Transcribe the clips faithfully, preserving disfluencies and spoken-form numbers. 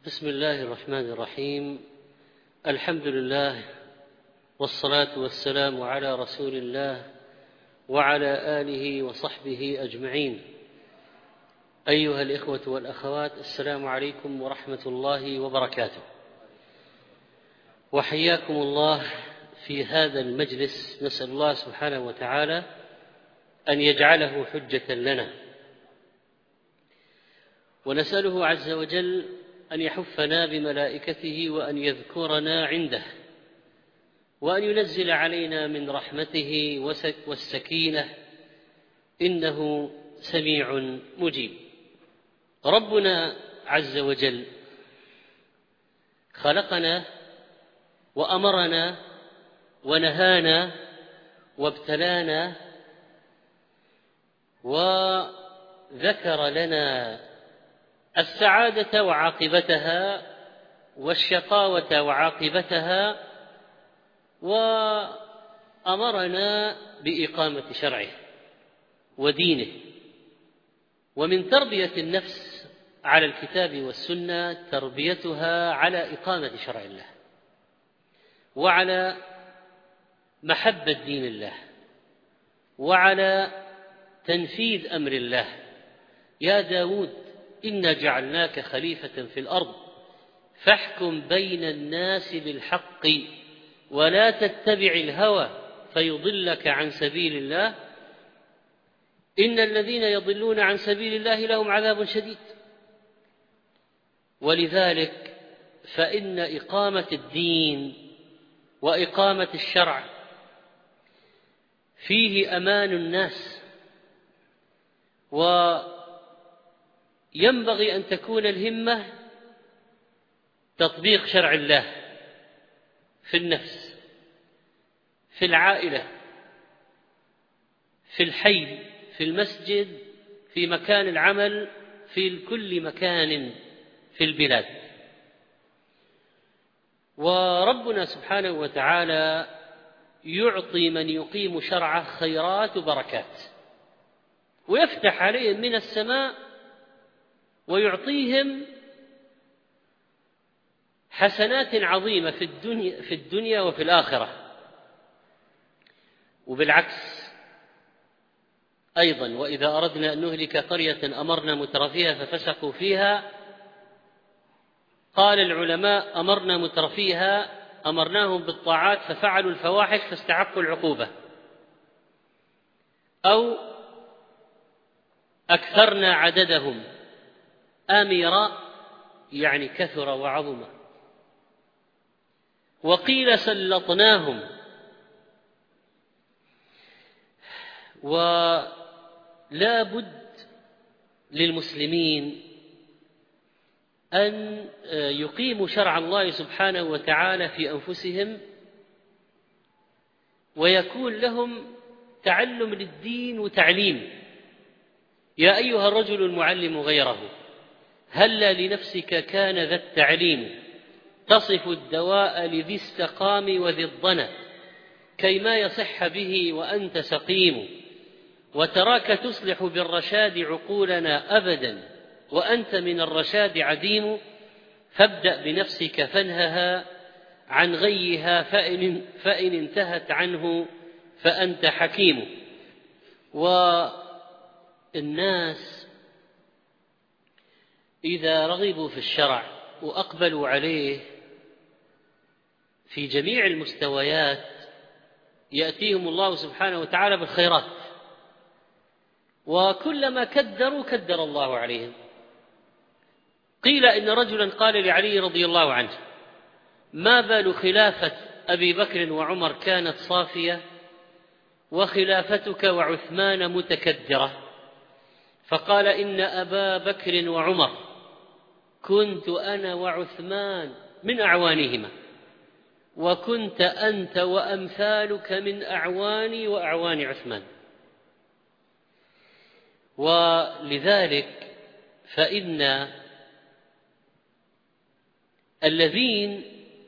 بسم الله الرحمن الرحيم. الحمد لله والصلاة والسلام على رسول الله وعلى آله وصحبه أجمعين. أيها الإخوة والأخوات، السلام عليكم ورحمة الله وبركاته، وحياكم الله في هذا المجلس. نسأل الله سبحانه وتعالى أن يجعله حجة لنا، ونسأله عز وجل أن يحفنا بملائكته وأن يذكرنا عنده، وأن ينزل علينا من رحمته والسكينة، إنه سميع مجيب. ربنا عز وجل خلقنا وأمرنا ونهانا وابتلانا وذكر لنا السعادة وعاقبتها والشقاوة وعاقبتها، وأمرنا بإقامة شرعه ودينه. ومن تربية النفس على الكتاب والسنة تربيتها على إقامة شرع الله وعلى محبة دين الله وعلى تنفيذ أمر الله. يا داود إنا جعلناك خليفة في الأرض فاحكم بين الناس بالحق ولا تتبع الهوى فيضلك عن سبيل الله إن الذين يضلون عن سبيل الله لهم عذاب شديد. ولذلك فإن إقامة الدين وإقامة الشرع فيه أمان الناس، وينبغي أن تكون الهمة تطبيق شرع الله في النفس، في العائلة، في الحي، في المسجد، في مكان العمل، في كل مكان في البلاد. وربنا سبحانه وتعالى يعطي من يقيم شرعه خيرات وبركات، ويفتح عليهم من السماء ويعطيهم حسنات عظيمة في الدنيا, في الدنيا وفي الآخرة. وبالعكس أيضا، وإذا أردنا أن نهلك قرية أمرنا مترفيها ففسقوا فيها، قال العلماء أمرنا مترفيها أمرناهم بالطاعات ففعلوا الفواحش فاستحقوا العقوبة، أو أكثرنا عددهم آميرا يعني كثر وعظم، وقيل سلطناهم. ولا بد للمسلمين أن يقيموا شرع الله سبحانه وتعالى في أنفسهم، ويكون لهم تعلم للدين وتعليم. يا أيها الرجل المعلم غيره هلا لنفسك كان ذا التعليم تصف الدواء لذي السقام وذي الضنا كيما يصح به وأنت سقيم، وتراك تصلح بالرشاد عقولنا أبدا وأنت من الرشاد عديم، فابدأ بنفسك فانهها عن غيها فإن, فإن انتهت عنه فأنت حكيم. والناس إذا رغبوا في الشرع وأقبلوا عليه في جميع المستويات يأتيهم الله سبحانه وتعالى بالخيرات، وكلما كدروا كدر الله عليهم. قيل إن رجلا قال لعلي رضي الله عنه: ما بال خلافة أبي بكر وعمر كانت صافية وخلافتك وعثمان متكدرة؟ فقال: إن أبا بكر وعمر كنت أنا وعثمان من أعوانهما، وكنت أنت وأمثالك من أعواني وأعوان عثمان. ولذلك فإن الذين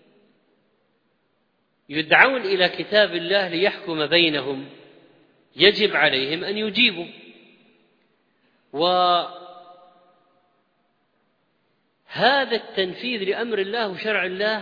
يدعون إلى كتاب الله ليحكم بينهم يجب عليهم أن يجيبوا. وهذا هذا التنفيذ لأمر الله وشرع الله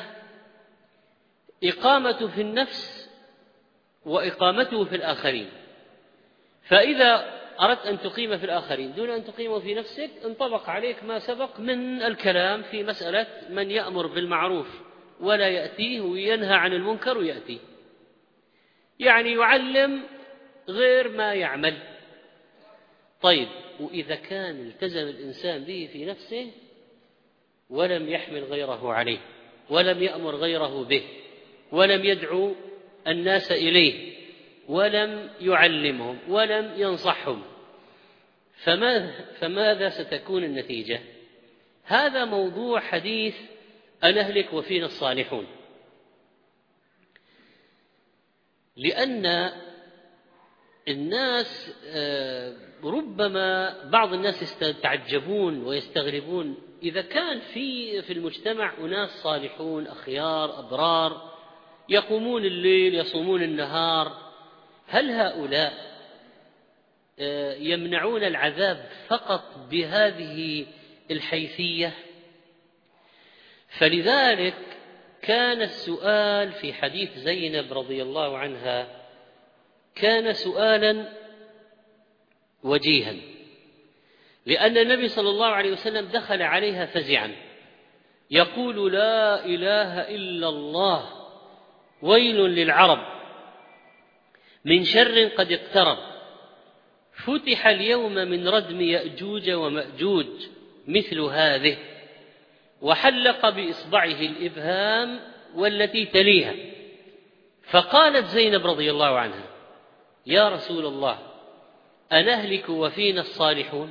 إقامته في النفس وإقامته في الآخرين. فإذا أردت أن تقيم في الآخرين دون أن تقيمه في نفسك انطبق عليك ما سبق من الكلام في مسألة من يأمر بالمعروف ولا يأتيه وينهى عن المنكر ويأتيه، يعني يعلم غير ما يعمل. طيب، وإذا كان التزم الإنسان به في نفسه ولم يحمل غيره عليه ولم يأمر غيره به ولم يدعو الناس إليه ولم يعلمهم ولم ينصحهم، فماذا, فماذا ستكون النتيجة؟ هذا موضوع حديث أن أهلك وفينا الصالحون. لأن الناس ربما بعض الناس يتعجبون ويستغربون إذا كان في في المجتمع أناس صالحون أخيار أبرار يقومون الليل يصومون النهار، هل هؤلاء يمنعون العذاب فقط بهذه الحيثية؟ فلذلك كان السؤال في حديث زينب رضي الله عنها كان سؤالا وجيها، لأن النبي صلى الله عليه وسلم دخل عليها فزعا يقول: لا إله إلا الله، ويل للعرب من شر قد اقترب، فتح اليوم من ردم يأجوج ومأجوج مثل هذه، وحلق بإصبعه الإبهام والتي تليها. فقالت زينب رضي الله عنها: يا رسول الله، أنهلك وفينا الصالحون؟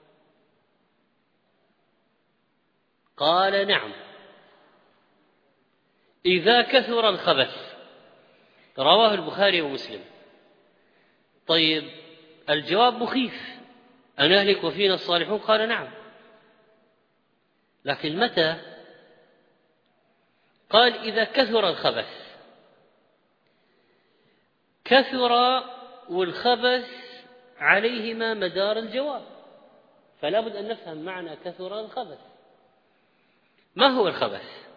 قال: نعم، إذا كثر الخبث. رواه البخاري ومسلم. طيب، الجواب مخيف، أنهلك وفينا الصالحون؟ قال: نعم، لكن متى؟ قال: إذا كثر الخبث. كثر والخبث عليهما مدار الجواب، فلا بد أن نفهم معنى كثر الخبث. ما هو الخبث؟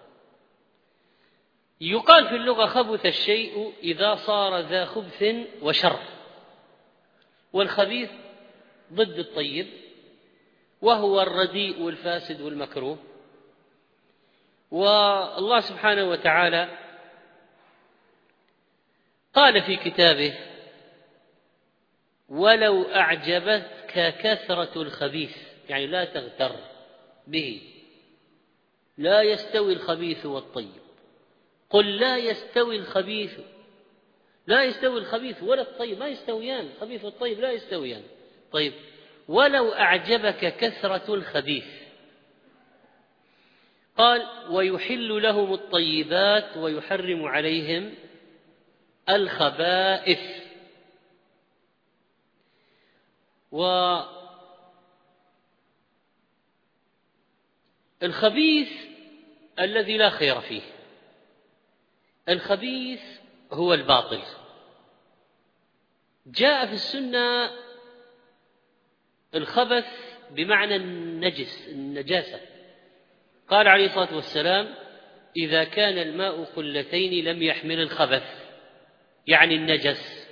يقال في اللغة: خبث الشيء إذا صار ذا خبث وشر، والخبيث ضد الطيب، وهو الرديء والفاسد والمكروه. والله سبحانه وتعالى قال في كتابه: ولو أعجبتك كثرة الخبيث، يعني لا تغتر به، لا يستوي الخبيث والطيب. قل لا يستوي الخبيث لا يستوي الخبيث ولا الطيب، ما يستويان، الخبيث والطيب لا يستويان. طيب، ولو أعجبك كثرة الخبيث، قال: ويحل لهم الطيبات ويحرم عليهم الخبائث. والخبيث الذي لا خير فيه، الخبيث هو الباطل. جاء في السنة الخبث بمعنى النجس، النجاسة. قال عليه الصلاة والسلام: إذا كان الماء قلتين لم يحمل الخبث، يعني النجس.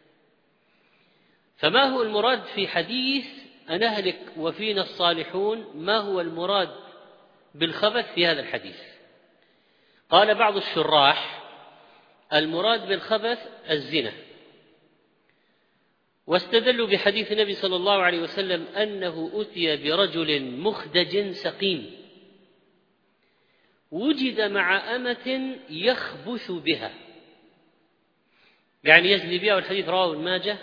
فما هو المراد في حديث أنهلك وفينا الصالحون؟ ما هو المراد بالخبث في هذا الحديث؟ قال بعض الشراح: المراد بالخبث الزنا، واستدلوا بحديث النبي صلى الله عليه وسلم أنه أتي برجل مخدج سقيم وجد مع أمة يخبث بها، يعني يزني بها، والحديث رواه ابن ماجه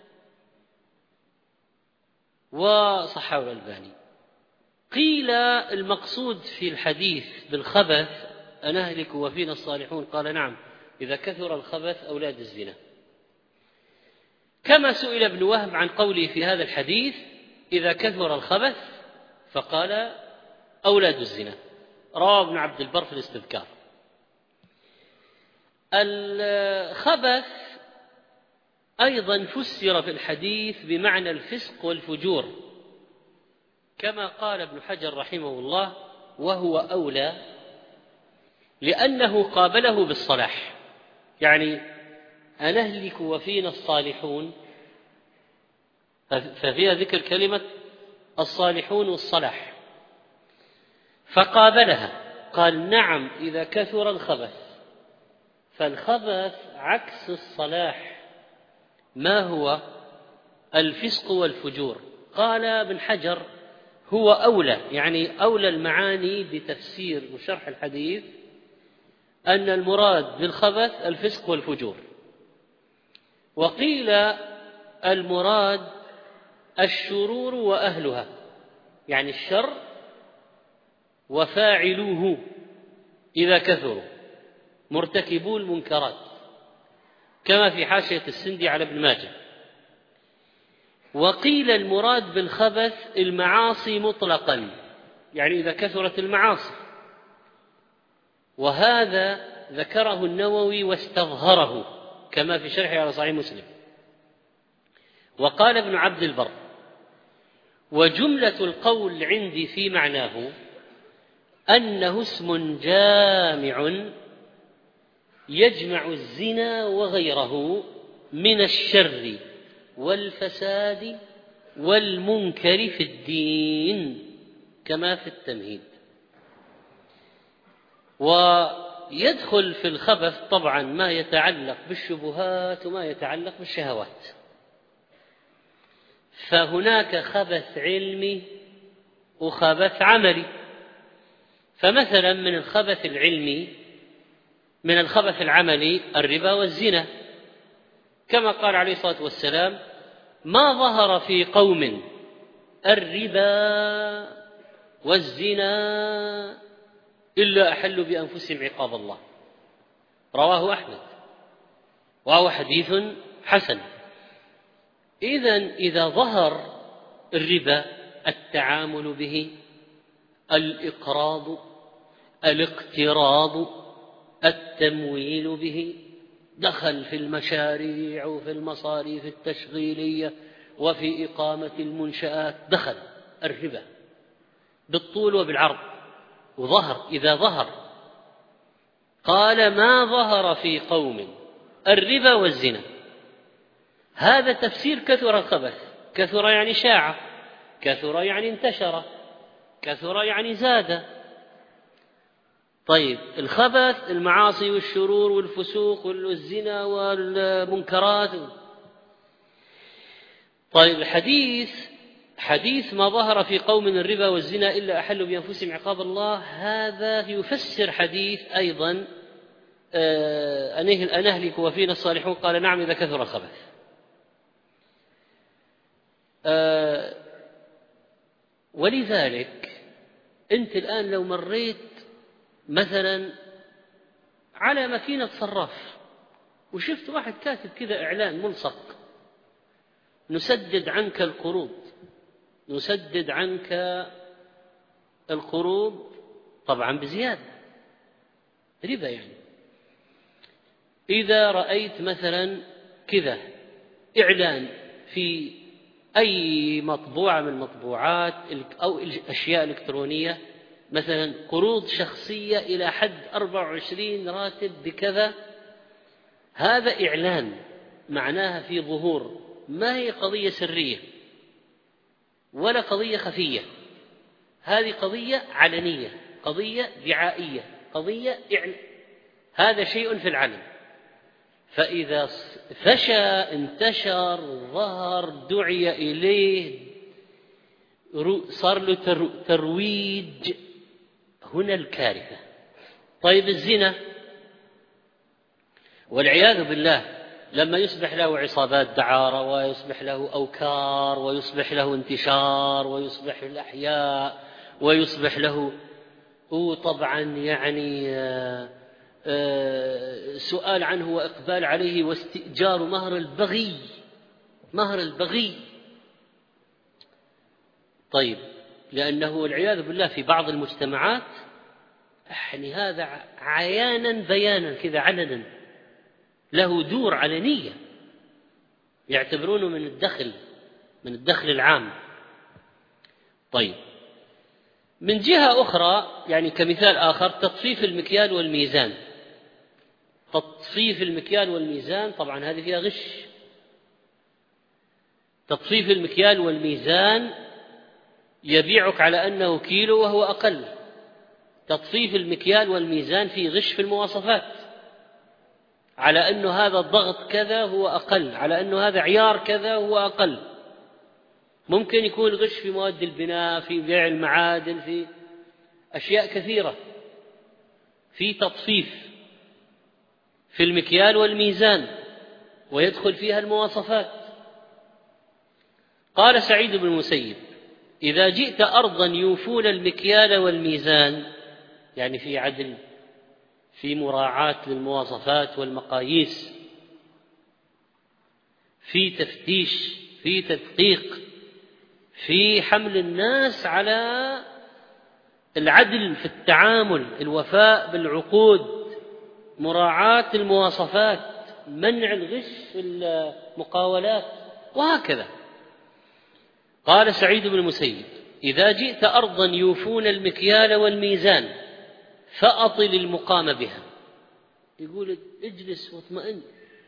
وصححه الألباني. قيل المقصود في الحديث بالخبث أنهلك وفينا الصالحون؟ قال: نعم، إذا كثر الخبث أولاد الزنا. كما سئل ابن وهب عن قوله في هذا الحديث: إذا كثر الخبث، فقال: أولاد الزنا. رواه ابن عبد البر في الاستذكار. الخبث أيضا فسر في الحديث بمعنى الفسق والفجور، كما قال ابن حجر رحمه الله: وهو أولى لأنه قابله بالصلاح. يعني أنهلك وفينا الصالحون، ففيها ذكر كلمة الصالحون والصلاح، فقابلها قال نعم إذا كثر الخبث. فالخبث عكس الصلاح، ما هو؟ الفسق والفجور. قال ابن حجر هو أولى، يعني أولى المعاني بتفسير وشرح الحديث أن المراد بالخبث الفسق والفجور. وقيل المراد الشرور وأهلها، يعني الشر وفاعلوه إذا كثروا، مرتكبو المنكرات، كما في حاشية السندي على ابن ماجه. وقيل المراد بالخبث المعاصي مطلقا، يعني إذا كثرت المعاصي، وهذا ذكره النووي واستظهره كما في شرحه على صحيح مسلم. وقال ابن عبد البر وجملة القول عندي في معناه أنه اسم جامع يجمع الزنا وغيره من الشر والفساد والمنكر في الدين، كما في التمهيد. ويدخل في الخبث طبعا ما يتعلق بالشبهات وما يتعلق بالشهوات. فهناك خبث علمي وخبث عملي. فمثلا من الخبث العلمي، من الخبث العملي الربا والزنا، كما قال عليه الصلاة والسلام ما ظهر في قوم الربا والزنا إلا أحلوا بأنفسهم عقاب الله، رواه أحمد وهو حديث حسن. إذن إذا ظهر الربا التعامل به، الإقراض، الاقتراض، التمويل به، دخل في المشاريع وفي المصاريف التشغيلية وفي إقامة المنشآت، دخل الربا بالطول وبالعرض وظهر. إذا ظهر قال ما ظهر في قوم الربا والزنا، هذا تفسير كثر الخبث. كثر يعني شاع، كثر يعني انتشر، كثر يعني زاد. طيب الخبث المعاصي والشرور والفسوق والزنا والمنكرات. طيب الحديث حديث ما ظهر في قوم الربا والزنا إلا أحلوا بأنفسهم عقاب الله، هذا يفسر حديث أيضا أنهلك وفينا الصالحون، قال نعم إذا كثر الخبث. ولذلك أنت الآن لو مريت مثلا على ماكينة صراف وشفت واحد كاتب كذا إعلان ملصق: نسدد عنك القروض، نسدد عنك القروض، طبعا بزيادة، ربا يعني. إذا رأيت مثلا كذا إعلان في أي مطبوعة من المطبوعات أو الأشياء الإلكترونية، مثلا قروض شخصية إلى حد أربعة وعشرين راتب بكذا، هذا إعلان معناها في ظهور، ما هي قضية سرية ولا قضية خفية، هذه قضية علنية، قضية دعائية، قضية إعلان، هذا شيء في العلن. فإذا فشى، انتشر، ظهر، دعي إليه، صار له ترويج، هنا الكارثة. طيب الزنا والعياذ بالله لما يصبح له عصابات دعارة، ويصبح له أوكار، ويصبح له انتشار، ويصبح في الأحياء، ويصبح له وطبعا يعني سؤال عنه وإقبال عليه واستئجار مهر البغي، مهر البغي. طيب لأنه والعياذ بالله في بعض المجتمعات يعني هذا عيانا بيانا كذا علنا، له دور علنية، يعتبرونه من الدخل، من الدخل العام. طيب من جهة أخرى يعني كمثال آخر تطفيف المكيال والميزان. تطفيف المكيال والميزان طبعا هذه فيها غش. تطفيف المكيال والميزان يبيعك على أنه كيلو وهو أقل. تطفيف المكيال والميزان فيه غش في المواصفات، على أنه هذا الضغط كذا هو أقل، على أنه هذا عيار كذا هو أقل. ممكن يكون غش في مواد البناء، في بيع المعادن، في أشياء كثيرة. في تطفيف في المكيال والميزان ويدخل فيها المواصفات. قال سعيد بن المسيب: إذا جئت أرضا يوفون المكيال والميزان، يعني في عدل، في مراعاة للمواصفات والمقاييس، في تفتيش، في تدقيق، في حمل الناس على العدل في التعامل، الوفاء بالعقود، مراعاة المواصفات، منع الغش في المقاولات، وهكذا. قال سعيد بن المسيب: إذا جئت أرضا يوفون المكيال والميزان فأطل المقام بها. يقول اجلس واطمئن.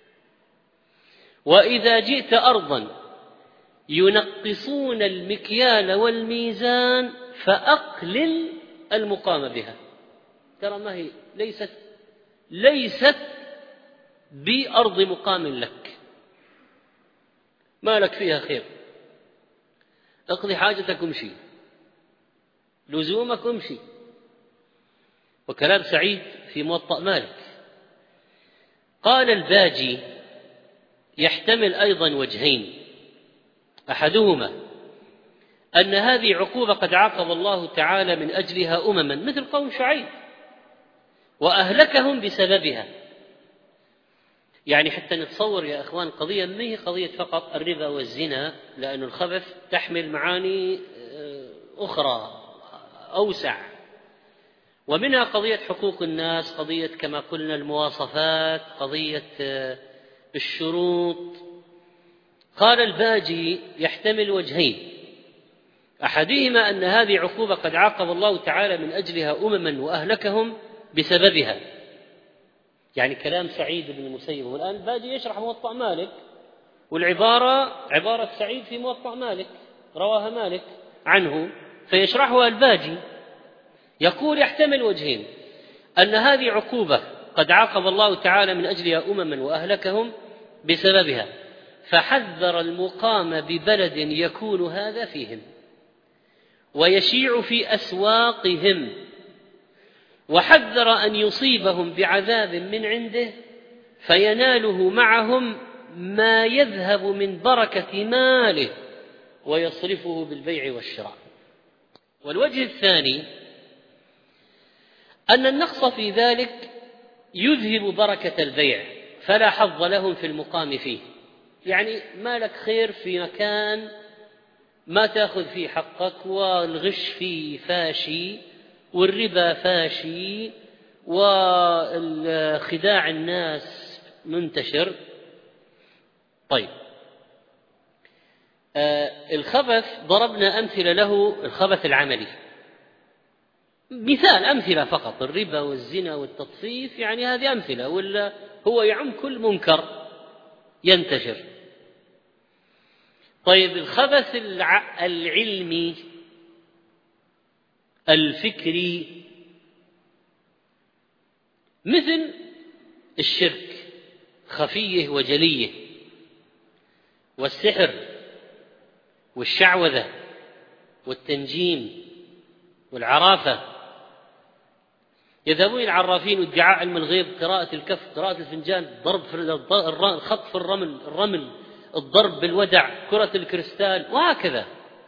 وإذا جئت أرضا ينقصون المكيال والميزان فأقلل المقام بها. ترى ما هي ليست ليست بأرض مقام لك، ما لك فيها خير، اقضي حاجتك وامشي، لزومك وامشي. وكلام سعيد في موطأ مالك. قال الباجي: يحتمل أيضا وجهين، أحدهما أن هذه عقوبة قد عاقب الله تعالى من أجلها أمما مثل قوم شعيب وأهلكهم بسببها. يعني حتى نتصور يا أخوان قضية ما هي قضية فقط الربا والزنا، لأن الخبث تحمل معاني أخرى أوسع، ومنها قضية حقوق الناس، قضية كما قلنا المواصفات، قضية الشروط. قال الباجي: يحتمل وجهين، أحدهما أن هذه عقوبة قد عاقب الله تعالى من أجلها أمما وأهلكهم بسببها. يعني كلام سعيد بن المسيب، والآن الباجي يشرح موطأ مالك، والعبارة عبارة سعيد في موطأ مالك رواها مالك عنه، فيشرحها الباجي. يقول: يحتمل وجهين، أن هذه عقوبة قد عاقب الله تعالى من أجلها أمما وأهلكهم بسببها، فحذر المقام ببلد يكون هذا فيهم ويشيع في أسواقهم، وحذر أن يصيبهم بعذاب من عنده فيناله معهم ما يذهب من بركة ماله ويصرفه بالبيع والشراء. والوجه الثاني أن النقص في ذلك يذهب بركة البيع فلا حظ لهم في المقام فيه. يعني ما لك خير في مكان ما تأخذ فيه حقك، والغش فيه فاشي، والربا فاشي، وخداع الناس منتشر. طيب، آه الخبث ضربنا أمثلة له، الخبث العملي مثال، أمثلة فقط، الربا والزنا والتطفيف، يعني هذه أمثلة، ولا هو يعم كل منكر ينتشر. طيب، الخبث العلمي الفكري مثل الشرك خفيه وجليه، والسحر والشعوذة والتنجيم والعرافة. يذهبون العرافين وادعاء علم الغيب، قراءة الكف، قراءة الفنجان، ضرب في الخط في الرمل الرمل الضرب بالودع، كرة الكريستال، وهكذا،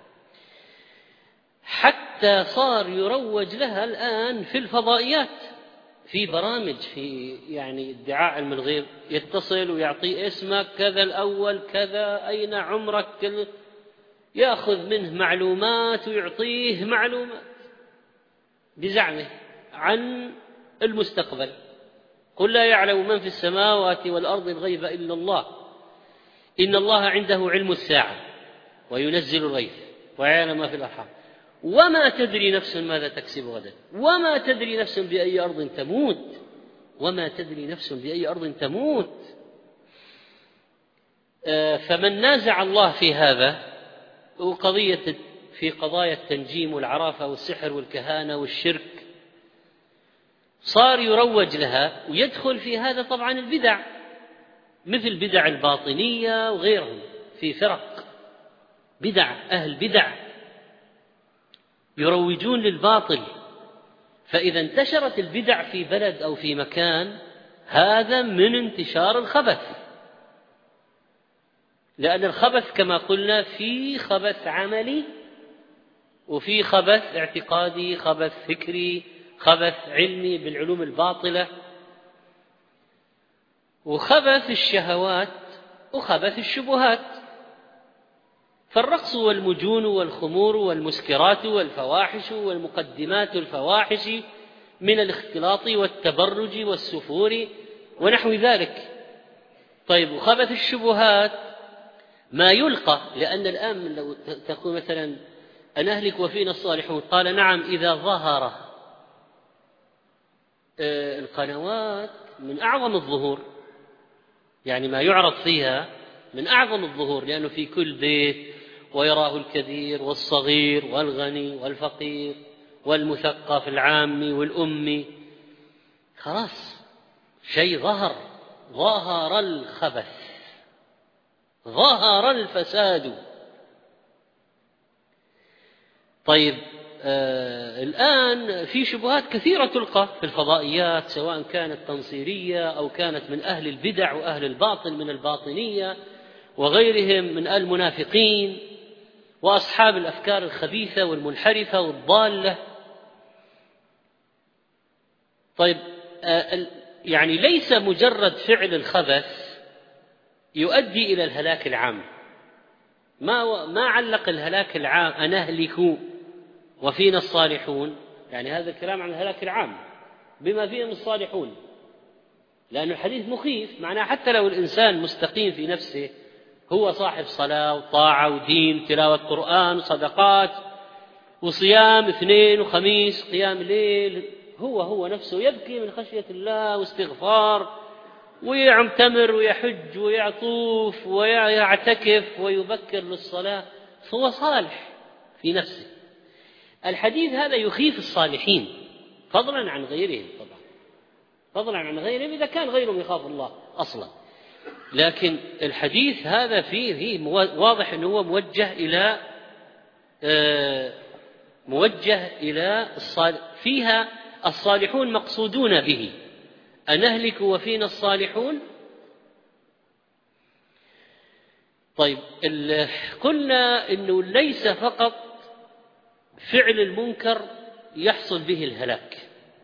حتى صار يروج لها الآن في الفضائيات، في برامج، في يعني ادعاء علم الغيب، يتصل ويعطي اسمك كذا الأول كذا، أين عمرك كذا، يأخذ منه معلومات ويعطيه معلومات بزعمه عن المستقبل. قل لا يعلم من في السماوات والأرض الغيب إلا الله، إن الله عنده علم الساعة وينزل الغيث ويعلم ما في الأرحام وما تدري نفس ماذا تكسب غدا، وما تدري نفس بأي أرض تموت، وما تدري نفس بأي أرض تموت. فمن نازع الله في هذا وقضية في قضايا التنجيم والعرافة والسحر والكهانة والشرك صار يروج لها، ويدخل في هذا طبعا البدع مثل بدع الباطنية وغيرهم، في فرق بدع، أهل بدع يروجون للباطل. فإذا انتشرت البدع في بلد أو في مكان هذا من انتشار الخبث، لأن الخبث كما قلنا في خبث عملي وفي خبث اعتقادي، خبث فكري، خبث علمي بالعلوم الباطلة، وخبث الشهوات وخبث الشبهات. فالرقص والمجون والخمور والمسكرات والفواحش والمقدمات الفواحش من الاختلاط والتبرج والسفور ونحو ذلك. طيب، وخبث الشبهات ما يلقى، لأن الآن لو تقول مثلا أن أهلك وفينا الصالحون، قال نعم إذا ظهر القنوات من أعظم الظهور، يعني ما يعرض فيها من أعظم الظهور، لأنه في كل بيت ويراه الكبير والصغير والغني والفقير والمثقف العامي والأمي، خلاص شيء ظهر، ظهر الخبث، ظهر الفساد. طيب، آه الآن في شبهات كثيرة تلقى في الفضائيات، سواء كانت تنصيرية أو كانت من أهل البدع وأهل الباطل من الباطنية وغيرهم من المنافقين وأصحاب الأفكار الخبيثة والمنحرفة والضالة. طيب، آه يعني ليس مجرد فعل الخبث يؤدي إلى الهلاك العام. ما ما علق الهلاك العام أنهلك وفينا الصالحون، يعني هذا الكلام عن الهلاك العام بما فيهم الصالحون، لأن الحديث مخيف. معناه حتى لو الإنسان مستقيم في نفسه، هو صاحب صلاة وطاعة ودين، تلاوة قرآن وصدقات وصيام اثنين وخميس، قيام ليل، هو هو نفسه يبكي من خشية الله واستغفار ويعتمر ويحج ويعطوف ويعتكف ويبكر للصلاة، فهو صالح في نفسه. الحديث هذا يخيف الصالحين فضلا عن غيرهم، طبعا فضلا عن غيرهم إذا كان غيرهم يخاف الله أصلا. لكن الحديث هذا فيه, فيه واضح أنه هو موجه إلى موجه إلى فيها الصالحون مقصودون به، أنهلك وفينا الصالحون. طيب، قلنا أنه ليس فقط فعل المنكر يحصل به الهلاك،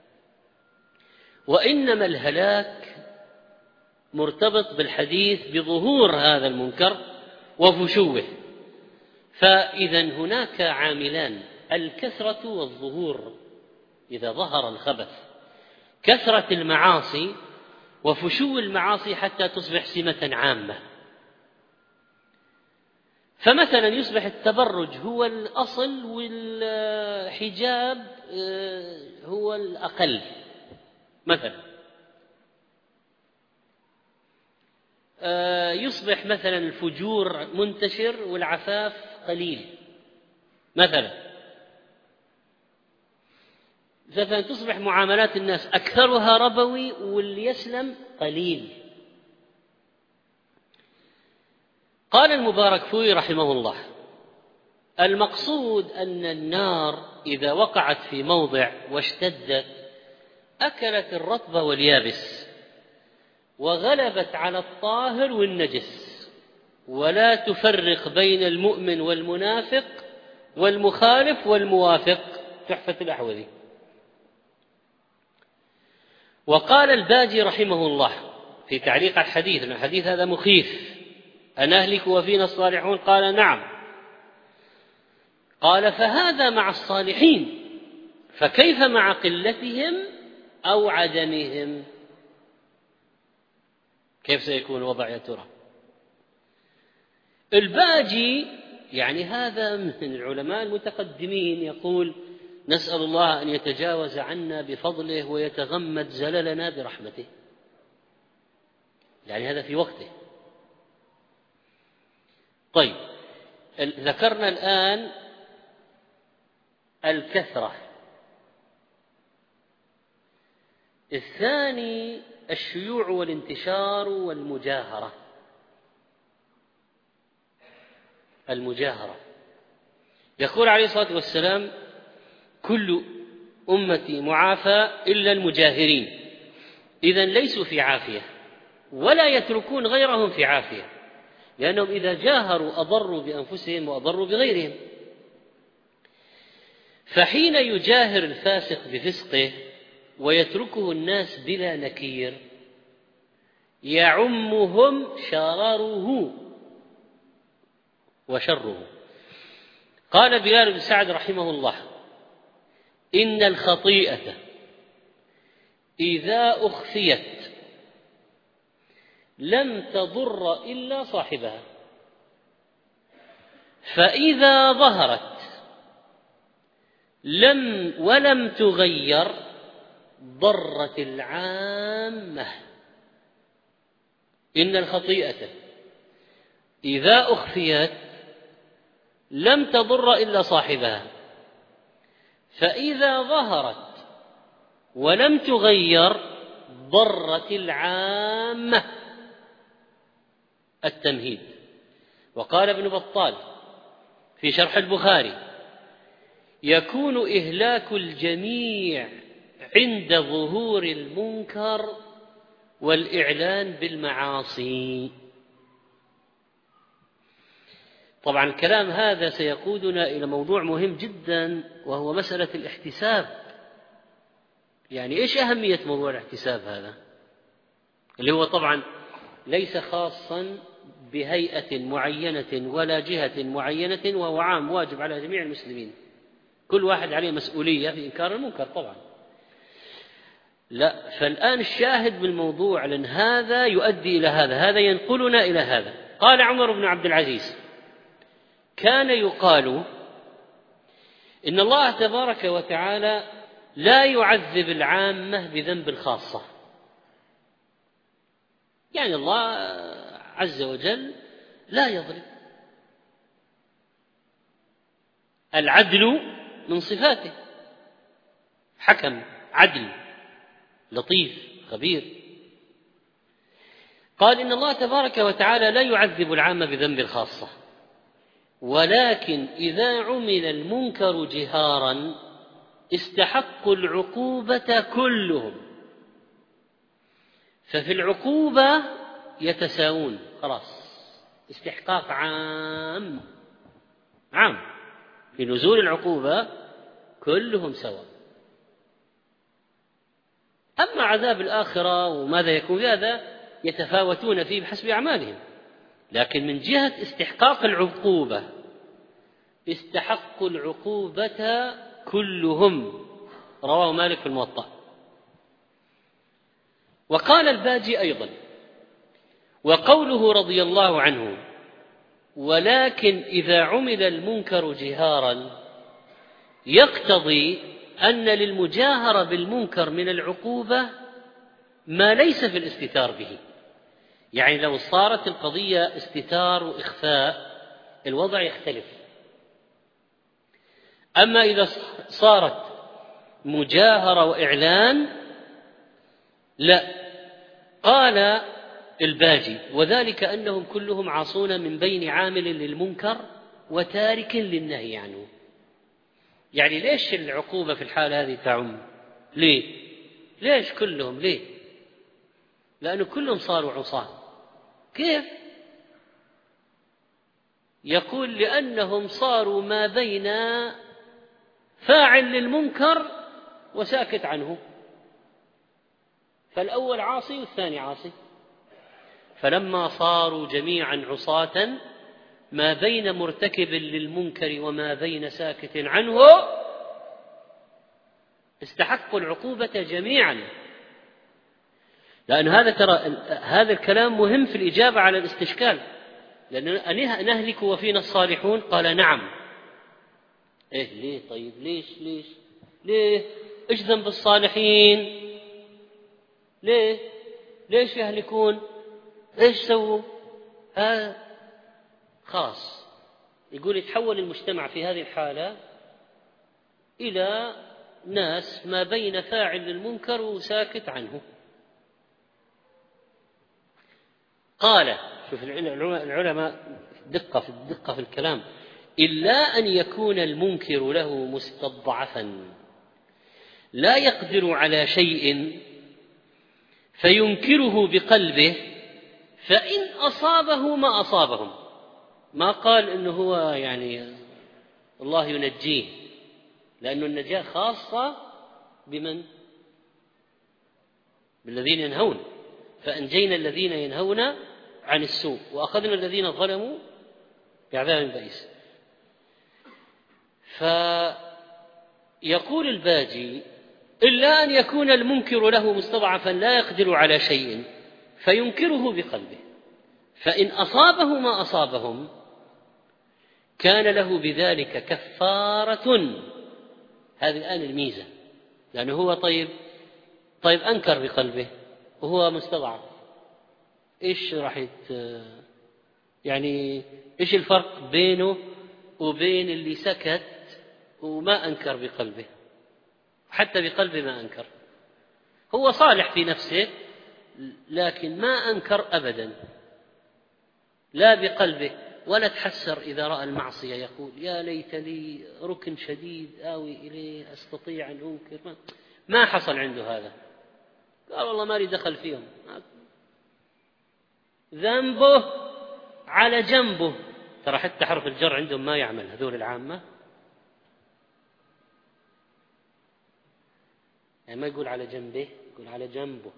وإنما الهلاك مرتبط بالحديث بظهور هذا المنكر وفشوه. فإذا هناك عاملان، الكثرة والظهور. إذا ظهر الخبث، كثرة المعاصي وفشو المعاصي حتى تصبح سمة عامة. فمثلا يصبح التبرج هو الأصل والحجاب هو الأقل، مثلا يصبح مثلا الفجور منتشر والعفاف قليل، مثلا مثلا تصبح معاملات الناس أكثرها ربوي واللي يسلم قليل. قال المباركفوري رحمه الله: المقصود أن النار إذا وقعت في موضع واشتدت أكلت الرطب واليابس وغلبت على الطاهر والنجس، ولا تفرق بين المؤمن والمنافق والمخالف والموافق. تحفة الأحوذي. وقال الباجي رحمه الله في تعليق الحديث، أن الحديث هذا مخيف، أنهلك وفينا الصالحون؟ قال نعم. قال: فهذا مع الصالحين، فكيف مع قلتهم أو عدمهم؟ كيف سيكون الوضع يا ترى؟ الباجي يعني هذا من العلماء المتقدمين يقول نسأل الله أن يتجاوز عنا بفضله ويتغمد زللنا برحمته، يعني هذا في وقته. طيب، ذكرنا الآن الكثرة. الثاني الشيوع والانتشار والمجاهرة. المجاهرة، يقول عليه الصلاة والسلام كل أمتي معافى إلا المجاهرين، إذن ليسوا في عافية ولا يتركون غيرهم في عافية، لأنهم إذا جاهروا أضروا بأنفسهم وأضروا بغيرهم. فحين يجاهر الفاسق بفسقه ويتركه الناس بلا نكير يعمهم شرره وشره. قال بلال بن سعد رحمه الله إن الخطيئة إذا أخفيت لم تضر إلا صاحبها، فإذا ظهرت لم ولم تغير ضرت العامة. إن الخطيئة إذا أخفيت لم تضر إلا صاحبها، فإذا ظهرت ولم تغير ضرت العامة. التمهيد. وقال ابن بطال في شرح البخاري يكون إهلاك الجميع عند ظهور المنكر والإعلان بالمعاصي. طبعا الكلام هذا سيقودنا إلى موضوع مهم جدا، وهو مسألة الاحتساب. يعني إيش أهمية موضوع الاحتساب هذا، اللي هو طبعا ليس خاصا بهيئة معينة ولا جهة معينة، وهو عام واجب على جميع المسلمين، كل واحد عليه مسؤولية في إنكار المنكر طبعا. لا، فالآن الشاهد بالموضوع، لأن هذا يؤدي إلى هذا، هذا ينقلنا إلى هذا. قال عمر بن عبد العزيز كان يقال إن الله تبارك وتعالى لا يعذب العامة بذنب الخاصة، يعني الله عز وجل لا يظلم. العدل من صفاته، حكم عدل لطيف خبير. قال إن الله تبارك وتعالى لا يعذب العامة بذنب الخاصة، ولكن إذا عمل المنكر جهارا استحقوا العقوبة كلهم. ففي العقوبة يتساوون، خلاص استحقاق عام عام في نزول العقوبة كلهم سواء. أما عذاب الآخرة وماذا يكون في هذا يتفاوتون فيه بحسب أعمالهم، لكن من جهة استحقاق العقوبة استحقوا العقوبة كلهم. رواه مالك في الموطأ. وقال الباجي أيضا وقوله رضي الله عنه ولكن إذا عمل المنكر جهارا يقتضي أن للمجاهرة بالمنكر من العقوبة ما ليس في الاستتار به. يعني لو صارت القضية استتار وإخفاء الوضع يختلف. أما إذا صارت مجاهرة وإعلان لا. قال الباجي وذلك أنهم كلهم عاصون من بين عامل للمنكر وتارك للنهي عنه. يعني ليش العقوبة في الحال هذه تعم؟ ليه؟ ليش كلهم؟ ليه؟ لأنه كلهم صاروا عصاة. كيف؟ يقول لأنهم صاروا ما بين فاعل للمنكر وساكت عنه، فالأول عاصي والثاني عاصي، فلما صاروا جميعا عصاة ما بين مرتكب للمنكر وما بين ساكت عنه استحقوا العقوبة جميعا. لأن هذا ترى هذا الكلام مهم في الإجابة على الاستشكال. لأن نهلك وفينا الصالحون؟ قال نعم. إيه ليه؟ طيب ليش ليش ليه؟ إيش ذنب الصالحين؟ ليه ليش يهلكون؟ إيش سووا؟ ها خلاص. يقول يتحول المجتمع في هذه الحالة إلى ناس ما بين فاعل للمنكر وساكت عنه. قال، شوف العلماء دقة في الدقة في الكلام، إلا أن يكون المنكر له مستضعفا لا يقدر على شيء فينكره بقلبه فإن أصابه ما أصابهم. ما قال إنه هو يعني الله ينجيه، لأن النجاة خاصة بمن؟ بالذين ينهون، فأنجينا الذين ينهون عن السوء وأخذنا الذين ظلموا بعذاب بئيس. فيقول الباجي إلا أن يكون المنكر له مستضعفا لا يقدر على شيء فينكره بقلبه فإن أصابه ما أصابهم كان له بذلك كفارة. هذه الآن الميزة، لأنه هو طيب طيب أنكر بقلبه وهو مستضعف، إيش راح يت... يعني إيش الفرق بينه وبين اللي سكت وما أنكر بقلبه؟ حتى بقلبه ما أنكر، هو صالح في نفسه لكن ما أنكر أبدا، لا بقلبه ولا تحسر إذا رأى المعصية يقول يا ليت لي ركن شديد آوي إليه أستطيع أن أنكر. ما حصل عنده هذا، قال والله ما لي دخل فيهم، ذنبه على جنبه. ترى حتى حرف الجر عندهم ما يعمل، هذول العامة يعني ما يقول على جنبه، يقول على جنبه،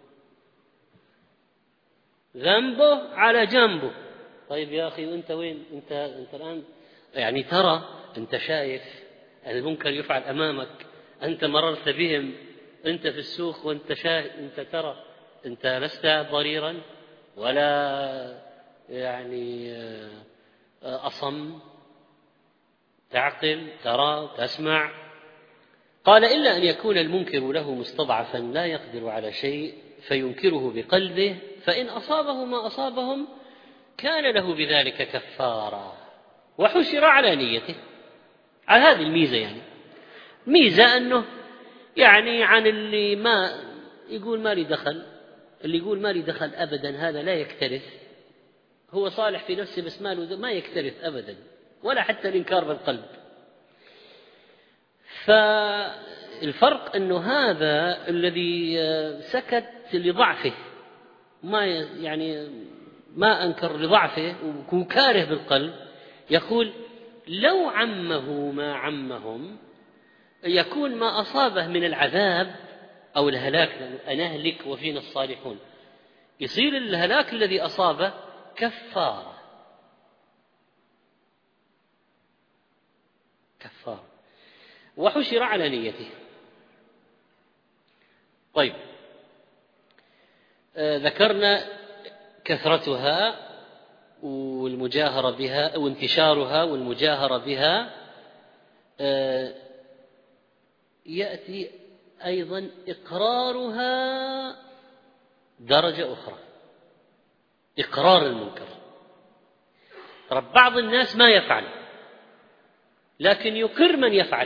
ذنبه على جنبه. طيب يا أخي وأنت وين؟ أنت أنت الآن يعني ترى أنت شايف المنكر يفعل أمامك، أنت مررت بهم، أنت في السوق وأنت شاهد، أنت ترى، أنت لست ضريرا ولا يعني أصم، تعقل ترى تسمع. قال إلا أن يكون المنكر له مستضعفا لا يقدر على شيء فينكره بقلبه فإن أصابه ما أصابهم كان له بذلك كفارة وحشر على نيته. على هذه الميزة، يعني ميزة أنه يعني عن اللي ما يقول ما لي دخل، اللي يقول ما لي دخل أبدا هذا لا يكترث، هو صالح في نفسه بس ماله ما يكترث أبدا ولا حتى الإنكار بالقلب. فالفرق أنه هذا الذي سكت لضعفه، ما يعني ما أنكر لضعفه وكاره بالقلب، يقول لو عمه ما عمهم يكون ما أصابه من العذاب أو الهلاك، أنهلك وفينا الصالحون، يصير الهلاك الذي أصابه كفارة كفارة وحشر على نيته. طيب آه ذكرنا كثرتها والمجاهرة بها وانتشارها والمجاهرة بها. آه يأتي أيضا إقرارها درجة أخرى، إقرار المنكر. رب بعض الناس ما يفعل لكن يقر من يفعل،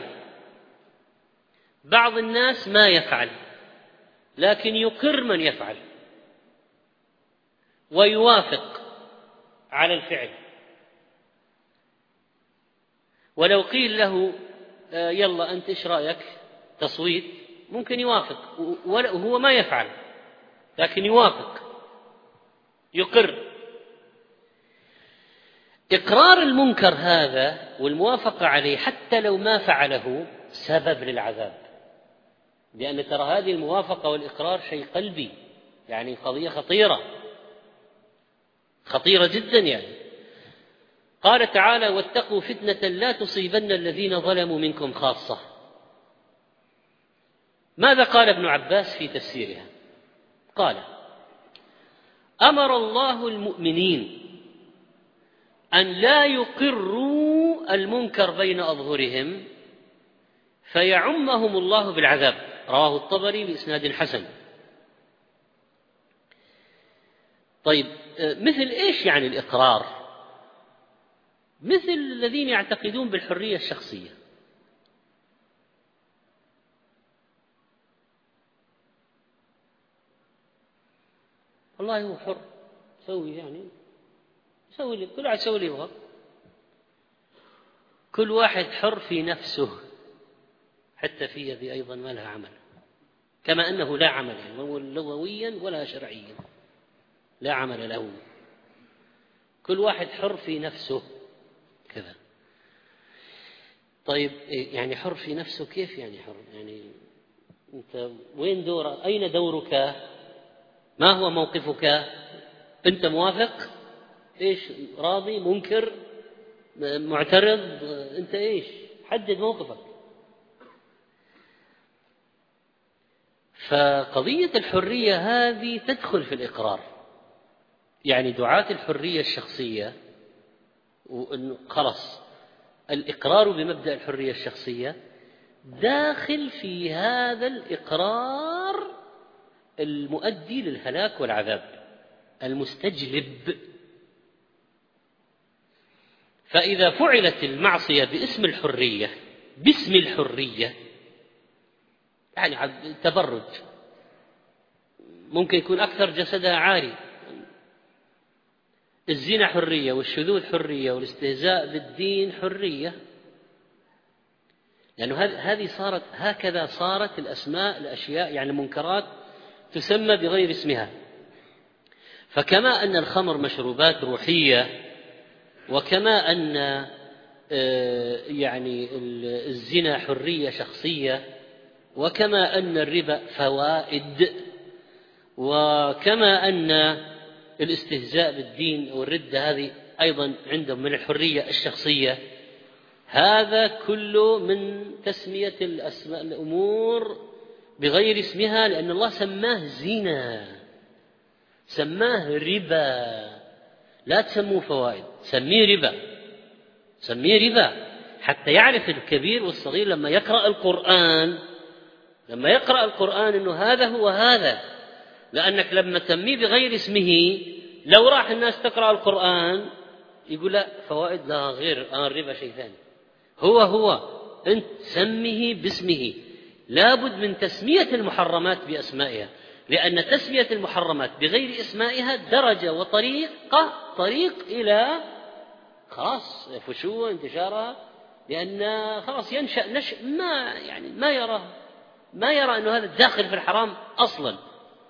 بعض الناس ما يفعل لكن يقر من يفعل ويوافق على الفعل، ولو قيل له يلا أنت إيش رأيك تصويت ممكن يوافق وهو ما يفعل لكن يوافق يقر. إقرار المنكر هذا والموافقة عليه حتى لو ما فعله سبب للعذاب، لأن ترى هذه الموافقة والإقرار شيء قلبي، يعني قضية خطيرة خطيرة جدا. يعني قال تعالى واتقوا فتنة لا تصيبن الذين ظلموا منكم خاصة. ماذا قال ابن عباس في تفسيرها؟ قال أمر الله المؤمنين أن لا يقروا المنكر بين أظهرهم فيعمهم الله بالعذاب. رواه الطبري بإسناد حسن. طيب، مثل إيش يعني الإقرار؟ مثل الذين يعتقدون بالحرية الشخصية. والله هو حر، سوي يعني سوي لي، كل واحد يسوي لي يبغى، كل واحد حر في نفسه، حتى في يدي أيضا ما لها عمل، كما أنه لا عمل يعني لغويا ولا شرعيا، لا عمل له، كل واحد حر في نفسه كذا. طيب يعني حر في نفسه كيف يعني حر؟ يعني أنت وين دورك؟ أين دورك؟ ما هو موقفك؟ أنت موافق؟ إيش؟ راضي؟ منكر؟ معترض؟ أنت إيش؟ حدد موقفك. فقضية الحرية هذه تدخل في الإقرار، يعني دعاة الحرية الشخصية وإنه خلص الإقرار بمبدأ الحرية الشخصية داخل في هذا الإقرار المؤدي للهلاك والعذاب المستجلب. فإذا فعلت المعصية باسم الحرية باسم الحرية يعني تبرج، ممكن يكون أكثر جسدها عاري، الزنا حرية والشذوذ حرية والاستهزاء بالدين حرية، لأنه هذه صارت هكذا، صارت الأسماء الأشياء يعني المنكرات تسمى بغير اسمها. فكما أن الخمر مشروبات روحية، وكما أن يعني الزنا حرية شخصية، وكما أن الربا فوائد، وكما أن الاستهزاء بالدين والردة هذه أيضا عندهم من الحرية الشخصية، هذا كله من تسمية الأسماء الأمور بغير اسمها، لأن الله سماه زنا، سماه ربا، لا تسموه فوائد، سميه ربا، سميه ربا، حتى يعرف الكبير والصغير لما يقرأ القرآن لما يقرأ القرآن إنه هذا هو هذا. لأنك لما تسميه بغير اسمه، لو راح الناس تقرأ القرآن يقول لا فوائد لا غير، آه الربا شيء ثاني، هو هو أنت سميه باسمه. لابد من تسمية المحرمات بأسمائها، لأن تسمية المحرمات بغير اسمائها درجة وطريقة طريق إلى خلاص فشوها انتشارها، لأن خلاص ينشأ نشأ ما يعني ما يرى ما يرى أنه هذا داخل في الحرام أصلا.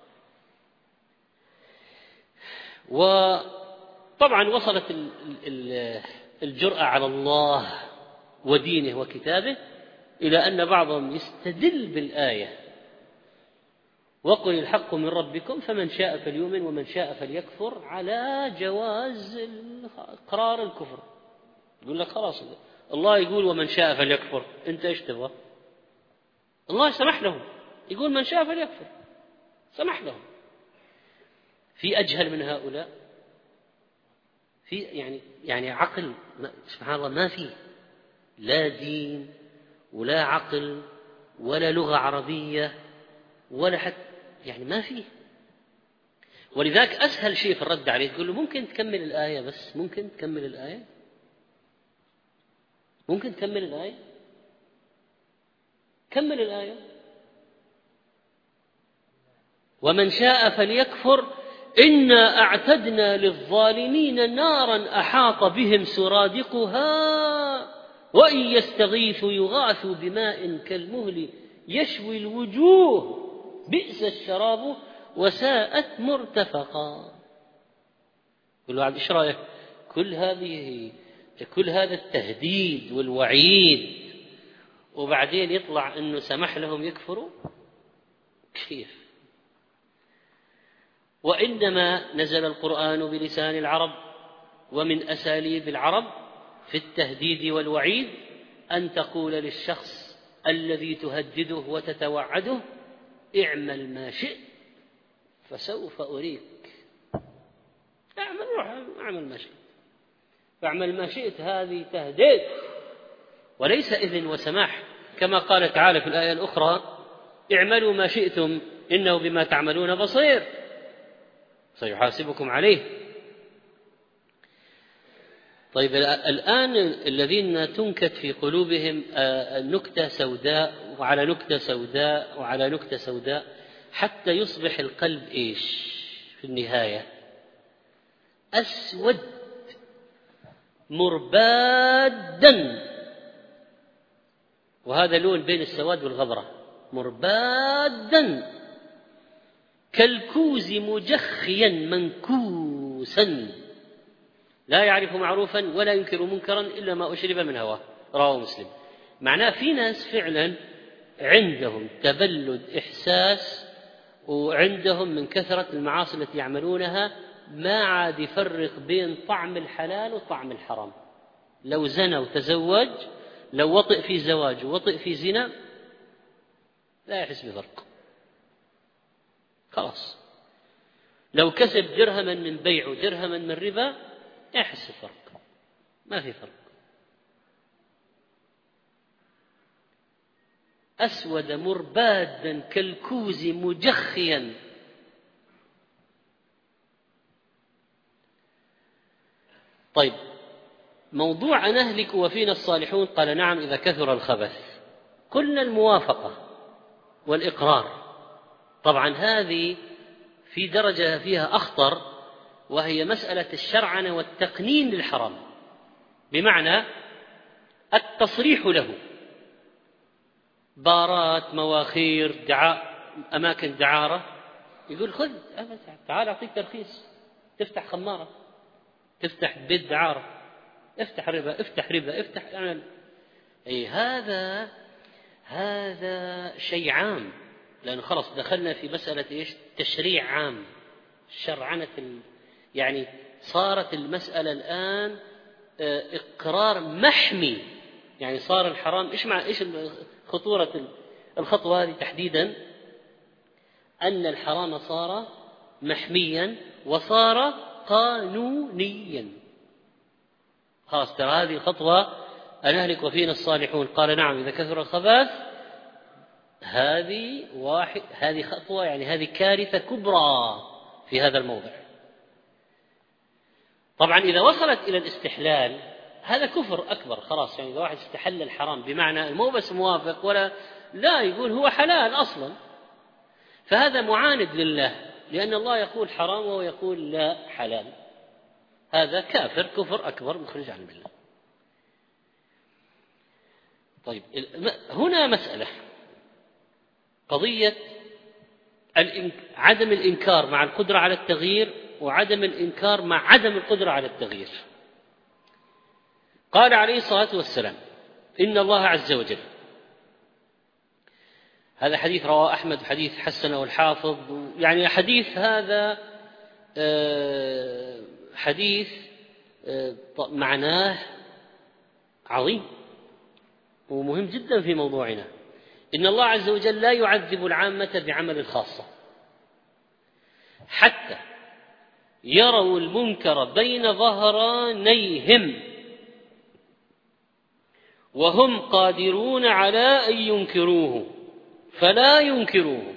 وطبعا وصلت الجرأة على الله ودينه وكتابه إلى أن بعضهم يستدل بالآية وقل الحق من ربكم فمن شاء فليؤمن ومن شاء فليكفر، على جواز إقرار الكفر. يقول لك خلاص الله يقول ومن شاء فليكفر، أنت إيش تبغى؟ الله سمح لهم، يقول من شاء فليكفر، سمح لهم. في أجهل من هؤلاء؟ في يعني يعني عقل سبحان الله ما فيه، لا دين ولا عقل ولا لغة عربية ولا حتى يعني ما فيه. ولذلك أسهل شيء في الرد عليه تقول له ممكن تكمل الآية، بس ممكن تكمل الآية، ممكن تكمل الآية، كمل الآية. ومن شاء فليكفر إنا أعتدنا للظالمين نارا أحاط بهم سرادقها وإن يستغيثوا يغاثوا بماء كالمهل يشوي الوجوه بئس الشراب وساءت مرتفقا. كل واحد إيش رأيك؟ كل هذه كل هذا التهديد والوعيد وبعدين يطلع إنه سمح لهم يكفروا؟ كيف؟ وإنما نزل القرآن بلسان العرب، ومن أساليب العرب في التهديد والوعيد أن تقول للشخص الذي تهدده وتتوعده اعمل ما شئت فسوف أريك، اعمل روح اعمل ما شئت فاعمل ما شئت هذه تهديد وليس إذن وسماح، كما قال تعالى في الآية الأخرى: اعملوا ما شئتم إنه بما تعملون بصير سيحاسبكم عليه. طيب الآن الذين تنكت في قلوبهم نكتة سوداء وعلى نكتة سوداء وعلى نكتة سوداء حتى يصبح القلب إيش في النهاية؟ أسود مربادا، وهذا لون بين السواد والغبرة، مربادا كالكوز مجخيا منكوسا لا يعرف معروفا ولا ينكر منكرا إلا ما أشرب من هواه، رواه مسلم. معناه في ناس فعلا عندهم تبلد إحساس، وعندهم من كثرة المعاصي التي يعملونها ما عاد يفرق بين طعم الحلال وطعم الحرام. لو زنى وتزوج، لو وطئ في زواج ووطئ في زنا، لا يحس بفرق خلاص. لو كسب درهما من بيع ودرهما من ربا يحس بفرق، ما في فرق. أسود مربادا كالكوز مجخيا. طيب موضوع أن أهلك وفينا الصالحون، قال نعم إذا كثر الخبث. قلنا الموافقة والإقرار، طبعا هذه في درجة فيها أخطر، وهي مسألة الشرعنة والتقنين للحرام، بمعنى التصريح له، بارات، مواخير، دعاء، أماكن دعارة، يقول خذ تعال أعطيك ترخيص، تفتح خمارة، تفتح بيت دعارة، افتح ربا، افتح ربا، افتح أعمل. أي هذا هذا شيء عام، لأنه خلص دخلنا في مسألة إيش؟ تشريع عام، شرعنة ال... يعني صارت المسألة الآن إقرار محمي، يعني صار الحرام. إيش مع إيش خطورة الخطوة هذه تحديدا؟ أن الحرام صار محميا وصار قانونيا. خلاص ترى هذه الخطوة أن أهلك وفينا الصالحون، قال نعم إذا كثر الخبث، هذه واحد هذه خطوة، يعني هذه كارثة كبرى في هذا الموضع. طبعا إذا وصلت إلى الاستحلال هذا كفر أكبر، خلاص. يعني إذا واحد استحل الحرام بمعنى مو بس موافق ولا لا، يقول هو حلال أصلا، فهذا معاند لله، لأن الله يقول حرام وهو يقول لا حلال، هذا كافر كفر أكبر مخرج عن الملة. طيب هنا مسألة قضية عدم الإنكار مع القدرة على التغيير، وعدم الإنكار مع عدم القدرة على التغيير. قال عليه الصلاة والسلام إن الله عز وجل، هذا حديث رواه أحمد، حديث حسنه الحافظ، يعني حديث هذا حديث معناه عظيم ومهم جدا في موضوعنا. إن الله عز وجل لا يعذب العامة بعمل الخاصة حتى يروا المنكر بين ظهرانيهم وهم قادرون على أن ينكروه فلا ينكروه.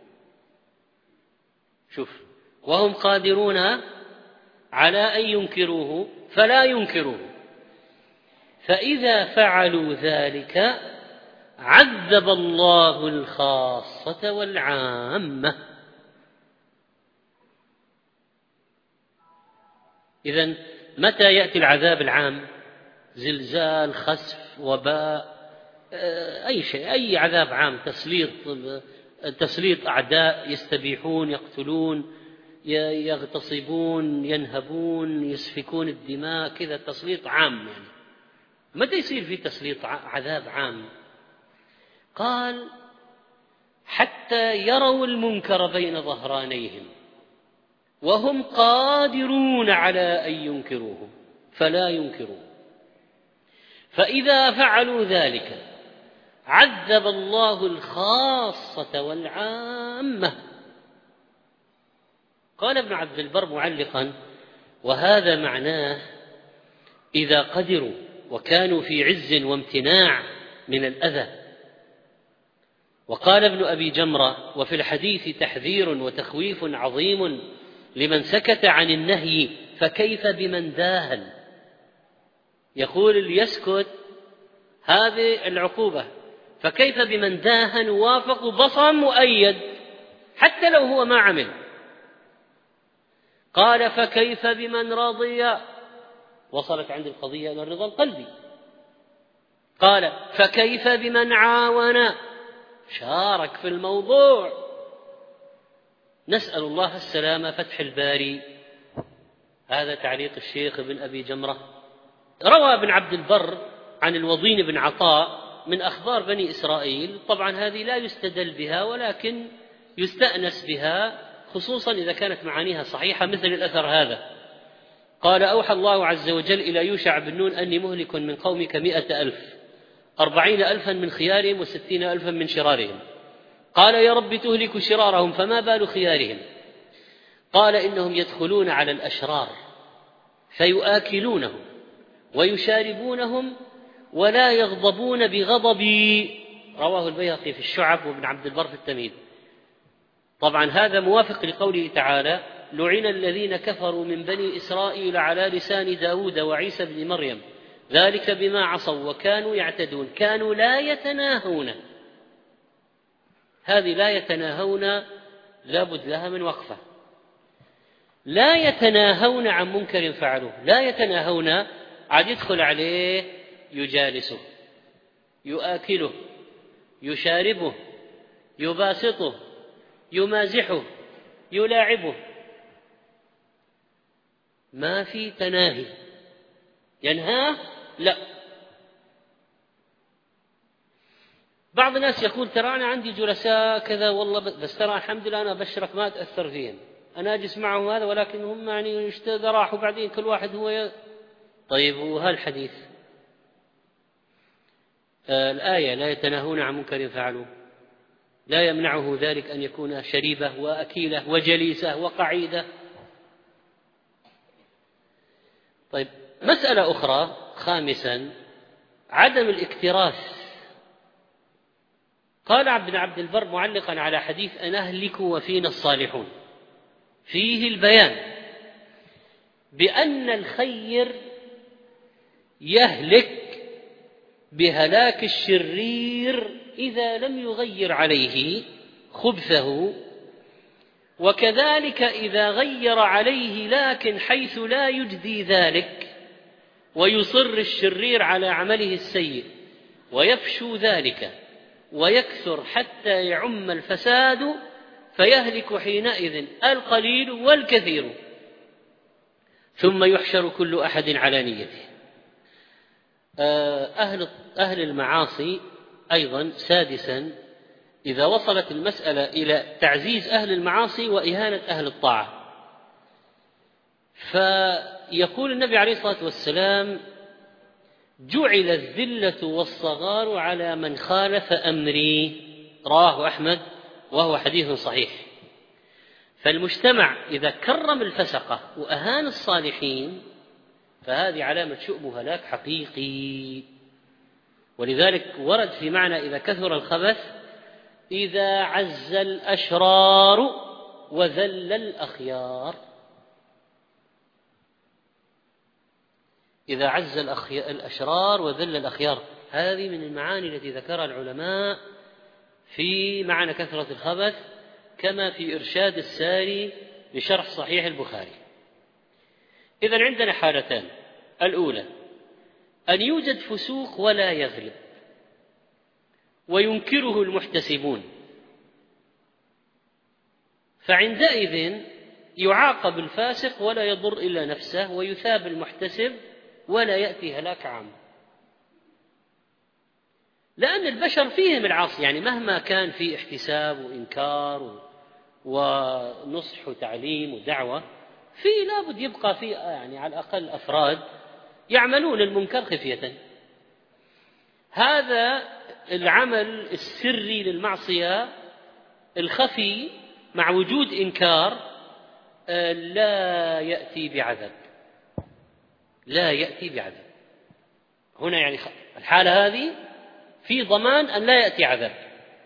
شوف، وهم قادرون على أن ينكروه فلا ينكروه، فإذا فعلوا ذلك عذب الله الخاصة والعامة. إذن متى يأتي العذاب العام؟ زلزال، خسف، وباء، أي شيء، أي عذاب عام، تسليط تسليط أعداء يستبيحون، يقتلون، يغتصبون، ينهبون، يسفكون الدماء، كذا تسليط عام. يعني متى يصير في تسليط عذاب عام؟ قال حتى يروا المنكر بين ظهرانيهم وهم قادرون على أن ينكروه فلا ينكروه، فإذا فعلوا ذلك عذب الله الخاصة والعامة. قال ابن عبد البر معلقا: وهذا معناه إذا قدروا وكانوا في عز وامتناع من الأذى. وقال ابن أبي جمرة: وفي الحديث تحذير وتخويف عظيم لمن سكت عن النهي، فكيف بمن داهن. يقول اللي يسكت هذه العقوبة، فكيف بمن داهن وافق بصم مؤيد حتى لو هو ما عمل. قال: فكيف بمن رضي، وصلت عند القضية إلى الرضا القلبي. قال: فكيف بمن عاون، شارك في الموضوع. نسأل الله السلامة. فتح الباري. هذا تعليق الشيخ ابن أبي جمرة. روى ابن عبد البر عن الوضين بن عطاء من أخبار بني إسرائيل، طبعا هذه لا يستدل بها ولكن يستأنس بها، خصوصا إذا كانت معانيها صحيحة، مثل الأثر هذا. قال: أوحى الله عز وجل إلى يوشع بن نون أني مهلك من قومك مئة ألف، أربعين ألفا من خيارهم وستين ألفا من شرارهم. قال: يا رب تهلك شرارهم فما بال خيارهم؟ قال: إنهم يدخلون على الأشرار فيؤكلونهم ويشاربونهم ولا يغضبون بغضبي. رواه البيهقي في الشعب وابن عبد البر في التمهيد. طبعا هذا موافق لقوله تعالى: لعن الذين كفروا من بني إسرائيل على لسان داود وعيسى بن مريم ذلك بما عصوا وكانوا يعتدون كانوا لا يتناهون. هذه لا يتناهون لابد لها من وقفة. لا يتناهون عن منكر فعلوه، لا يتناهون عاد يدخل عليه يجالسه، يؤكله، يشاربه، يباسطه، يمازحه، يلاعبه، ما في تناهي. ينهاه؟ لا. بعض الناس يقول: ترى أنا عندي جلساء كذا والله، بس ترى الحمد لله أنا بشرك ما أتأثر فيهم، أنا أجلس معهم هذا، ولكن هم يعني يشتغل راح وبعدين كل واحد هو ي... طيب وهالحديث آه الآية لا يتناهون عن منكر فعلوه لا يمنعه ذلك أن يكون شريبة وأكيلة وجليسة وقعيدة. طيب مسألة أخرى خامسا: عدم الاكتراث. قال ابن عبد البر معلقا على حديث أن أهلك وفينا الصالحون فيه البيان بأن الخير يهلك بهلاك الشرير إذا لم يغير عليه خبثه، وكذلك إذا غير عليه لكن حيث لا يجدي ذلك ويصر الشرير على عمله السيء ويفشو ذلك ويكثر حتى يعم الفساد، فيهلك حينئذ القليل والكثير، ثم يحشر كل أحد على نيته. أهل أهل المعاصي أيضا سادسا: إذا وصلت المسألة إلى تعزيز أهل المعاصي وإهانة أهل الطاعة، فيقول النبي عليه الصلاة والسلام: جعل الذلة والصغار على من خالف أمري. رواه أحمد وهو حديث صحيح. فالمجتمع إذا كرم الفسقة وأهان الصالحين فهذه علامة شؤم وهلاك حقيقي. ولذلك ورد في معنى إذا كثر الخبث: إذا عز الأشرار وذل الأخيار. إذا عز الأشرار وذل الأخيار، هذه من المعاني التي ذكرها العلماء في معنى كثرة الخبث، كما في إرشاد الساري لشرح صحيح البخاري. إذن عندنا حالتان: الأولى أن يوجد فسوق ولا يغلب وينكره المحتسبون، فعندئذ يعاقب الفاسق ولا يضر إلا نفسه، ويثاب المحتسب ولا يأتي هلاك عام، لأن البشر فيهم العصي، يعني مهما كان في احتساب وإنكار ونصح وتعليم ودعوة، في لابد يبقى في يعني على الأقل أفراد يعملون المنكر خفية. هذا العمل السري للمعصية الخفي مع وجود إنكار لا يأتي بعذاب، لا يأتي بعذاب. هنا يعني الحالة هذه في ضمان أن لا يأتي عذاب.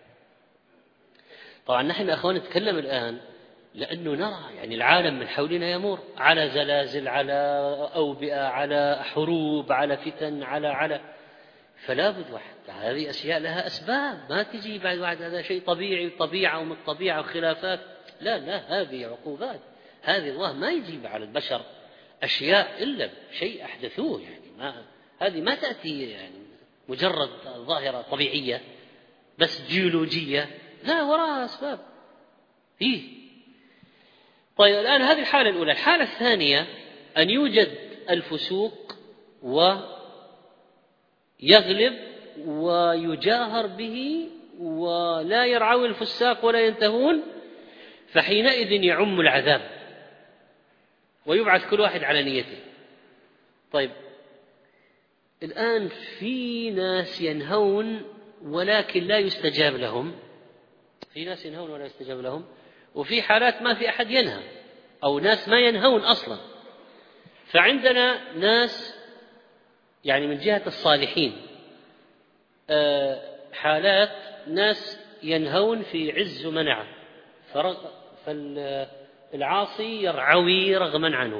طبعا نحن أخوان نتكلم الآن لأنه نرى يعني العالم من حولنا يمر على زلازل، على أوبئة، على حروب، على فتن، على على فلا بد واحد، هذه أشياء لها أسباب، ما تجي بعد واحد هذا شيء طبيعي، طبيعة ومن الطبيعة وخلافات. لا لا، هذه عقوبات. هذه الله ما يجيب على البشر أشياء إلا شيء أحدثوه، يعني ما هذه ما تأتي يعني مجرد ظاهرة طبيعية بس جيولوجية، لا، وراها أسباب فيه. طيب الآن هذه الحالة الأولى. الحالة الثانية أن يوجد الفسوق ويغلب ويجاهر به ولا يرعون الفساق ولا ينتهون، فحينئذ يعم العذاب ويبعث كل واحد على نيته. طيب الآن في ناس ينهون ولكن لا يستجاب لهم، في ناس ينهون ولا يستجاب لهم، وفي حالات ما في أحد ينهى أو ناس ما ينهون أصلا. فعندنا ناس يعني من جهة الصالحين حالات ناس ينهون في عز منعه، فالعاصي يرعوي رغما عنه،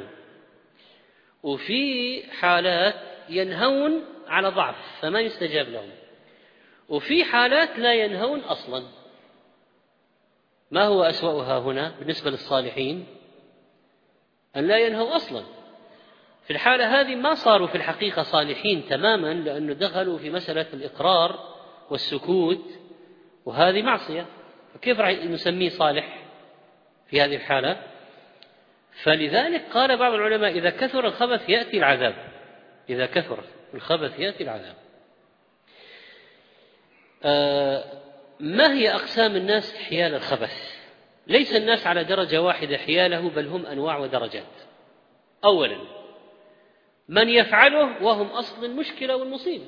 وفي حالات ينهون على ضعف فما يستجاب لهم، وفي حالات لا ينهون أصلا. ما هو أسوأها هنا بالنسبة للصالحين؟ أن لا ينهوا أصلا. في الحالة هذه ما صاروا في الحقيقة صالحين تماما، لأنه دخلوا في مسألة الإقرار والسكوت، وهذه معصية، فكيف رح نسميه صالح في هذه الحالة؟ فلذلك قال بعض العلماء إذا كثر الخبث يأتي العذاب، إذا كثر الخبث يأتي العذاب. آه ما هي أقسام الناس حيال الخبث؟ ليس الناس على درجة واحدة حياله، بل هم أنواع ودرجات. أولا من يفعله وهم أصل المشكلة والمصيبة،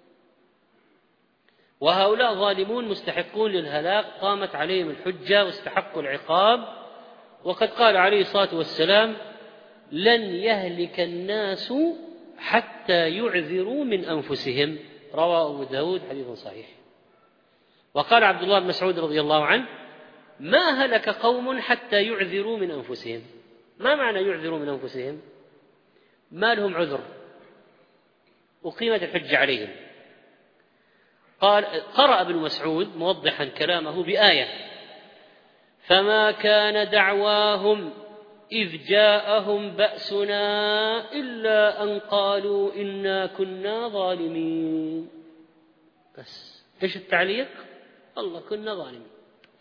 وهؤلاء ظالمون مستحقون للهلاك، قامت عليهم الحجة واستحقوا العقاب. وقد قال عليه الصلاة والسلام لن يهلك الناس حتى يعذروا من أنفسهم، رواه أبو داود حديث صحيح. وقال عبد الله بن مسعود رضي الله عنه ما هلك قوم حتى يعذروا من أنفسهم. ما معنى يعذروا من أنفسهم؟ ما لهم عذر وقيمة الحجة عليهم. قال قرأ ابن مسعود موضحا كلامه بآية فما كان دعواهم إذ جاءهم بأسنا إلا أن قالوا إنا كنا ظالمين. بس إيش التعليق؟ الله كنا ظالمين.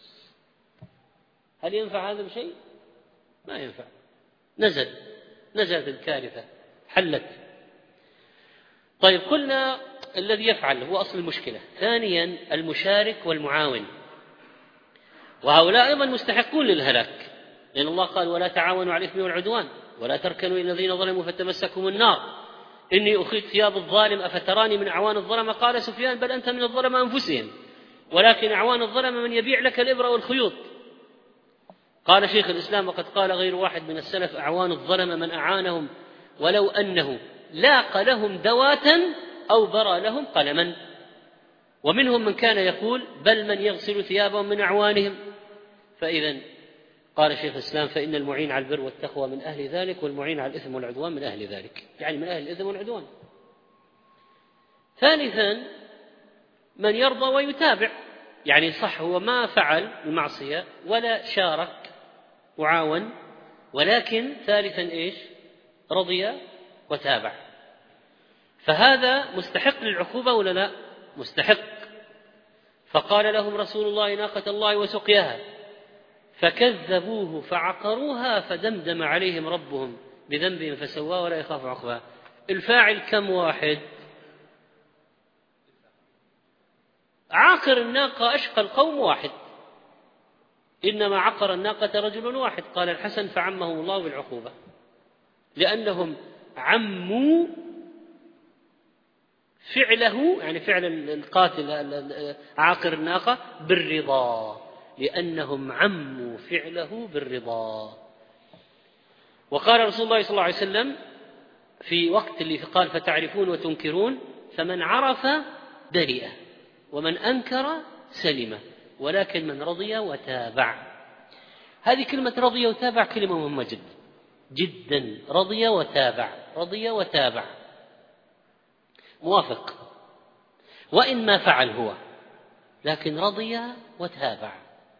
هل ينفع هذا بشيء؟ ما ينفع. نزل نزلت الكارثة حلت. طيب قلنا الذي يفعل هو أصل المشكلة. ثانيا المشارك والمعاون، وهؤلاء أيضا مستحقون للهلاك، لأن الله قال ولا تعاونوا على الإثم والعدوان ولا تركنوا إلى الذين ظلموا فتمسكهم النار إني أخيت ثياب الظالم أفتراني من أعوان الظلم. قال سفيان بل أنت من الظلم أنفسهم ولكن أعوان الظلم من يبيع لك الإبرة والخيوط. قال شيخ الإسلام وقد قال غير واحد من السلف أعوان الظلم من أعانهم ولو أنه لاق لهم دواة أو برى لهم قلما. ومنهم من كان يقول بل من يغسل ثيابهم من أعوانهم. فإذا قال شيخ الإسلام فإن المعين على البر والتقوى من أهل ذلك والمعين على الإثم والعدوان من أهل ذلك، يعني من أهل الإثم والعدوان. ثالثا من يرضى ويتابع، يعني صح هو ما فعل المعصية ولا شارك وعاون، ولكن ثالثا إيش؟ رضي وتابع، فهذا مستحق للعقوبة ولا لا؟ مستحق. فقال لهم رسول الله ناقة الله وسقياها فكذبوه فعقروها فدمدم عليهم ربهم بذنبهم فسواه ولا يخاف عقباه. الفاعل كم واحد؟ عاقر الناقة أشقى القوم واحد، إنما عقر الناقة رجل واحد. قال الحسن فعمهم الله بالعقوبة، لأنهم عموا فعله، يعني فعل القاتل عاقر الناقة بالرضا، لأنهم عموا فعله بالرضا. وقال رسول الله صلى الله عليه وسلم في وقت اللي قال فتعرفون وتنكرون، فمن عرف برئ ومن أنكر سلم، ولكن من رضي وتابع. هذه كلمة رضي وتابع كلمة مهمة جدا جدا. رضي وتابع، رضي وتابع، موافق وإن ما فعل هو، لكن رضي وتابع.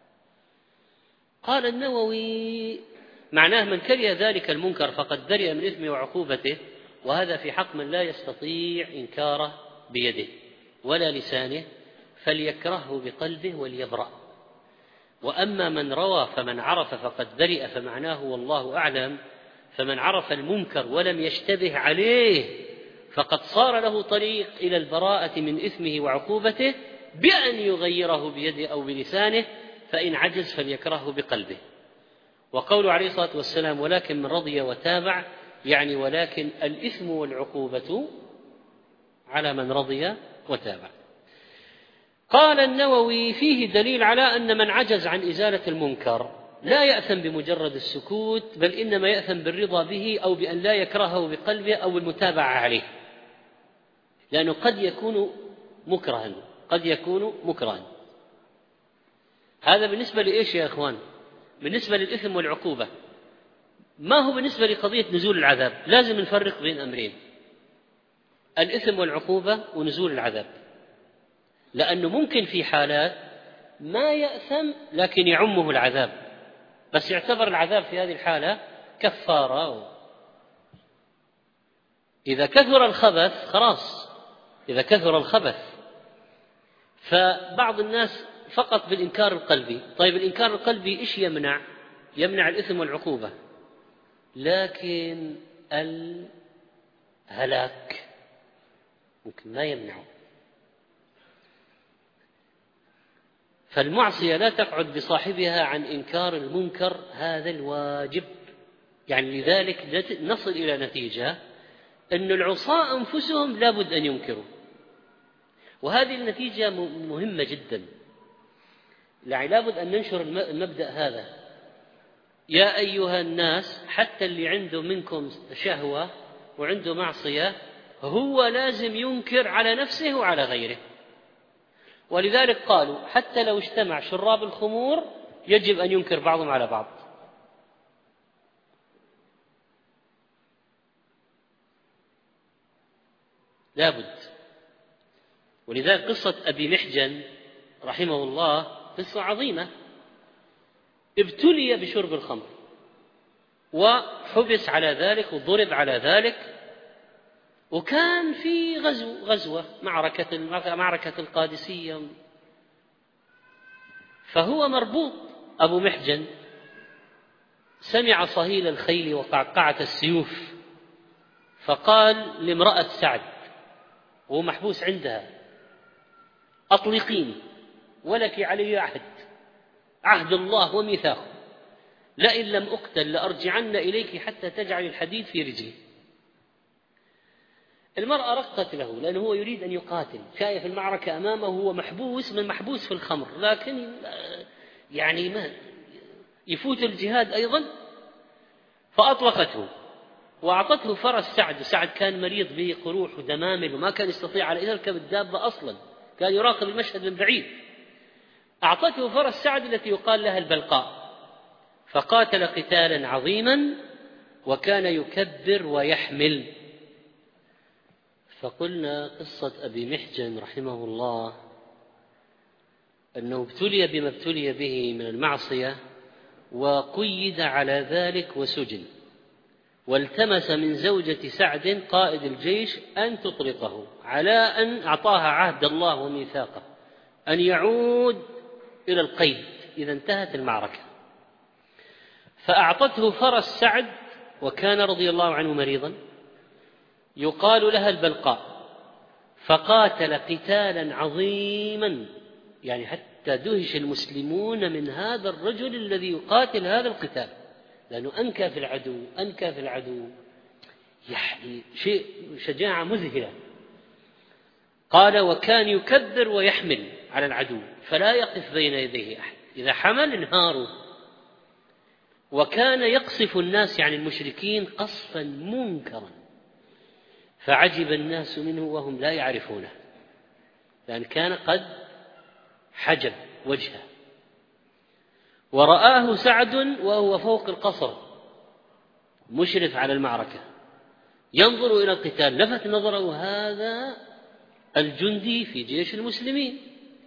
قال النووي معناه من كره ذلك المنكر فقد برئ من إثمه وعقوبته، وهذا في حق من لا يستطيع إنكاره بيده ولا لسانه، فليكرهه بقلبه وليبرأ. وأما من روى فمن عرف فقد برئ، فمعناه والله أعلم، فمن عرف المنكر ولم يشتبه عليه فقد صار له طريق إلى البراءة من إثمه وعقوبته بأن يغيره بيده أو بلسانه، فإن عجز فليكرهه بقلبه. وقول عليه الصلاة والسلام ولكن من رضي وتابع، يعني ولكن الإثم والعقوبة على من رضي وتابع. قال النووي فيه دليل على أن من عجز عن إزالة المنكر لا يأثم بمجرد السكوت، بل إنما يأثم بالرضا به أو بأن لا يكرهه بقلبه أو المتابعة عليه، لأنه قد يكون مكرها، قد يكون مكرها. هذا بالنسبة لإيش يا أخوان؟ بالنسبة للإثم والعقوبة. ما هو بالنسبة لقضية نزول العذاب؟ لازم نفرق بين أمرين: الإثم والعقوبة ونزول العذاب، لأنه ممكن في حالات ما يأثم لكن يعمه العذاب، بس يعتبر العذاب في هذه الحالة كفارة. إذا كثر الخبث خلاص، إذا كثر الخبث. فبعض الناس فقط بالإنكار القلبي. طيب الإنكار القلبي إيش يمنع؟ يمنع الإثم والعقوبة، لكن الهلاك ممكن ما يمنعه. فالمعصية لا تقعد بصاحبها عن إنكار المنكر، هذا الواجب. يعني لذلك نصل إلى نتيجة أن العصاة أنفسهم لابد أن ينكروا، وهذه النتيجة مهمة جدا. يعني لابد أن ننشر المبدأ هذا: يا أيها الناس، حتى اللي عنده منكم شهوة وعنده معصية هو لازم ينكر على نفسه وعلى غيره. ولذلك قالوا حتى لو اجتمع شراب الخمور يجب أن ينكر بعضهم على بعض. لابد. ولذلك قصة أبي محجن رحمه الله قصة عظيمة. ابتلي بشرب الخمر وحبس على ذلك وضرب على ذلك، وكان في غزو غزوة معركة معركة القادسية، فهو مربوط أبو محجن، سمع صهيل الخيل وقعقعة السيوف، فقال لامرأة سعد وهو محبوس عندها: أطلقيني ولك علي عهد، عهد الله وميثاقه، لئن لم أقتل لأرجعن إليك حتى تجعل الحديد في رجلي. المرأة رقت له لأنه هو يريد أن يقاتل، شايف المعركة أمامه، هو محبوس من محبوس في الخمر، لكن يعني ما يفوت الجهاد أيضا. فأطلقته وأعطته فرس سعد. سعد كان مريض به قروح ودمامل وما كان يستطيع على يركب الدابة أصلا، كان يراقب المشهد من بعيد. أعطته فرس سعد التي يقال لها البلقاء، فقاتل قتالا عظيما وكان يكبر ويحمل. فقلنا قصة أبي محجن رحمه الله أنه ابتلي بما ابتلي به من المعصية وقيد على ذلك وسجن، والتمس من زوجة سعد قائد الجيش أن تطلقه على أن أعطاها عهد الله وميثاقه أن يعود إلى القيد إذا انتهت المعركة. فأعطته فرس سعد، وكان رضي الله عنه مريضا، يقال لها البلقاء، فقاتل قتالا عظيما، يعني حتى دهش المسلمون من هذا الرجل الذي يقاتل هذا القتال، لأنه أنكى في العدو أنكى في العدو يعني شيء شجاعة مذهلة. قال: وكان يكبر ويحمل على العدو فلا يقف بين يديه أحد، إذا حمل انهاروا. وكان يقصف الناس يعني المشركين قصفا منكرا، فعجب الناس منه وهم لا يعرفونه، لأن كان قد حجب وجهه. ورآه سعد وهو فوق القصر مشرف على المعركة ينظر إلى القتال، لفت نظره هذا الجندي في جيش المسلمين.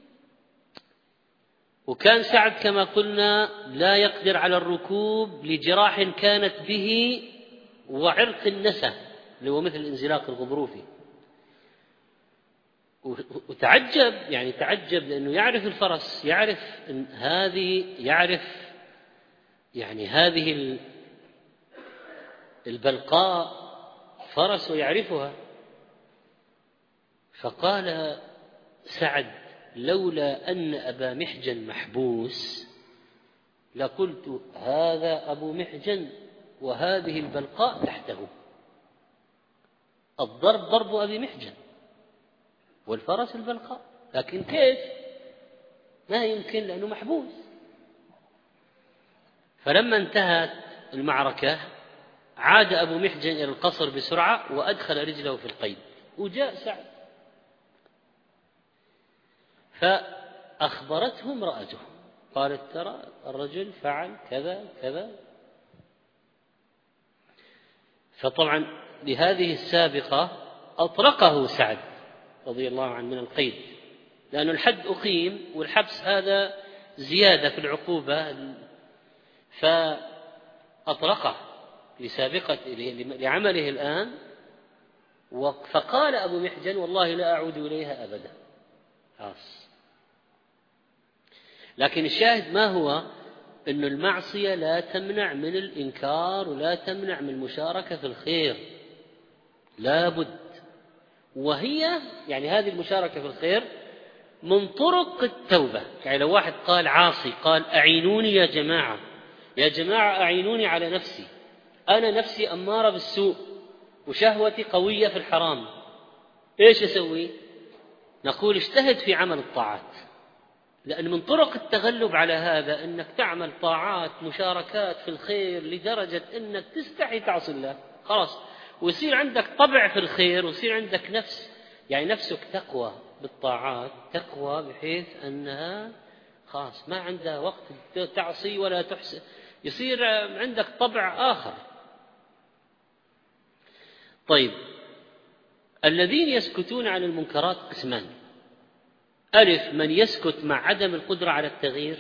وكان سعد كما قلنا لا يقدر على الركوب لجراح كانت به وعرق النسى اللي هو مثل الانزلاق الغضروفي. وتعجب يعني تعجب لأنه يعرف الفرس، يعرف إن هذه يعرف يعني هذه البلقاء فرس ويعرفها. فقال سعد لولا أن أبا محجن محبوس لقلت هذا أبو محجن وهذه البلقاء تحته. الضرب ضرب أبي محجن والفرس البلقاء، لكن كيف؟ ما يمكن لأنه محبوس. فلما انتهت المعركة عاد أبو محجن إلى القصر بسرعة وأدخل رجله في القيد، وجاء سعد فأخبرته امرأته قالت ترى الرجل فعل كذا كذا. فطبعا لهذه السابقة أطلقه سعد رضي الله عنه من القيد، لأن الحد أقيم والحبس هذا زيادة في العقوبة، فأطلقه لسابقة لعمله الآن. فقال أبو محجن والله لا أعود إليها أبدا. خلاص. لكن الشاهد ما هو؟ أن المعصية لا تمنع من الإنكار ولا تمنع من المشاركة في الخير، لا بد. وهي يعني هذه المشاركة في الخير من طرق التوبة. يعني لو واحد قال عاصي قال أعينوني يا جماعة، يا جماعة أعينوني على نفسي، أنا نفسي أمارة بالسوء وشهوتي قوية في الحرام، إيش أسوي؟ نقول اجتهد في عمل الطاعات، لأن من طرق التغلب على هذا أنك تعمل طاعات مشاركات في الخير لدرجة أنك تستحي تعصي الله خلاص، ويصير عندك طبع في الخير ويصير عندك نفس، يعني نفسك تقوى بالطاعات، تقوى بحيث أنها خلاص ما عندها وقت تعصي ولا تحسن، يصير عندك طبع آخر. طيب، الذين يسكتون عن المنكرات قسمان: ألف من يسكت مع عدم القدرة على التغيير،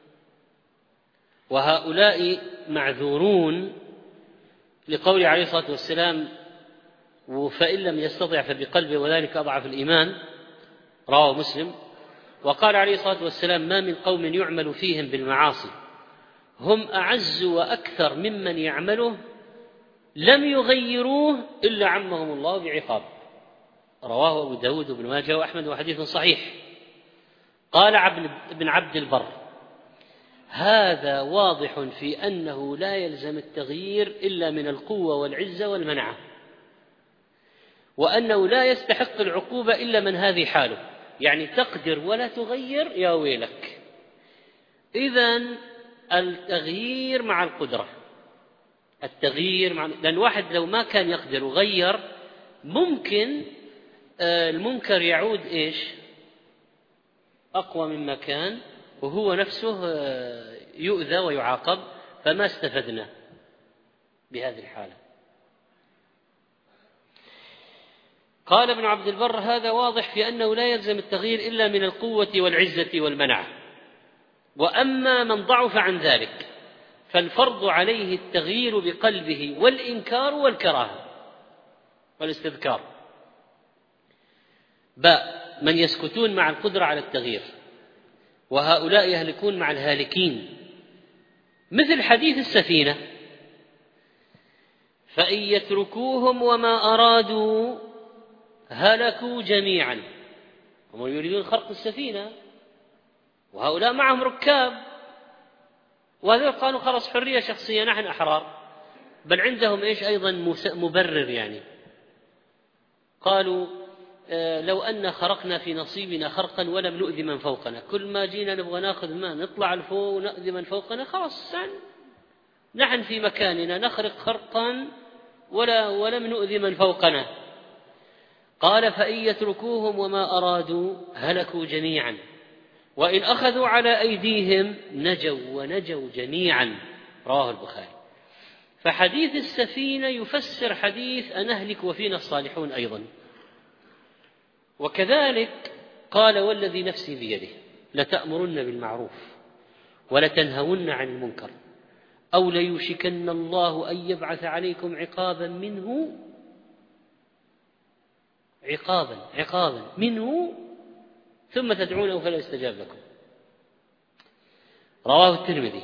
وهؤلاء معذورون لقول عليه الصلاة والسلام فإن لم يستطع فبقلبه وذلك أضعف الإيمان، رواه مسلم. وقال عليه الصلاة والسلام ما من قوم يعمل فيهم بالمعاصي هم أعز وأكثر ممن يعمله لم يغيروه إلا عمهم الله بعقاب، رواه أبو داود وابن ماجه وأحمد وحديث صحيح. قال ابن عبد البر هذا واضح في أنه لا يلزم التغيير إلا من القوة والعزة والمنعة، وأنه لا يستحق العقوبة إلا من هذه حاله، يعني تقدر ولا تغير يا ويلك. إذن التغيير مع القدرة، التغيير مع، لأن واحد لو ما كان يقدر وغير ممكن المنكر يعود إيش أقوى مما كان وهو نفسه يؤذى ويعاقب، فما استفدنا بهذه الحالة. قال ابن عبد البر هذا واضح في أنه لا يلزم التغيير إلا من القوة والعزة والمنعة، وأما من ضعف عن ذلك فالفرض عليه التغيير بقلبه والإنكار والكراهة والاستذكار. باء من يسكتون مع القدرة على التغيير، وهؤلاء يهلكون مع الهالكين، مثل حديث السفينة فإن يتركوهم وما أرادوا هلكوا جميعا، هم يريدون خرق السفينة وهؤلاء معهم ركاب، وهذول قالوا خلاص حرية شخصية نحن أحرار، بل عندهم إيش أيضا مبرر، يعني قالوا لو أن خرقنا في نصيبنا خرقا ولم نؤذي من فوقنا، كل ما جينا نبغى ناخذ ما نطلع لفوق ونؤذي من فوقنا، خلاص نحن في مكاننا نخرق خرقا ولا ولم نؤذي من فوقنا. قال فإن يتركوهم وما أرادوا هلكوا جميعا، وإن أخذوا على أيديهم نجوا ونجوا جميعا. رواه البخاري. فحديث السفينة يفسر حديث أن أهلك وفينا الصالحون أيضا. وكذلك قال والذي نفسي بيده لتأمرن بالمعروف ولتنهون عن المنكر أو ليوشكن الله أن يبعث عليكم عقابا منه عقابا عقابا منه ثم تدعونه فلا يستجاب لكم. رواه الترمذي.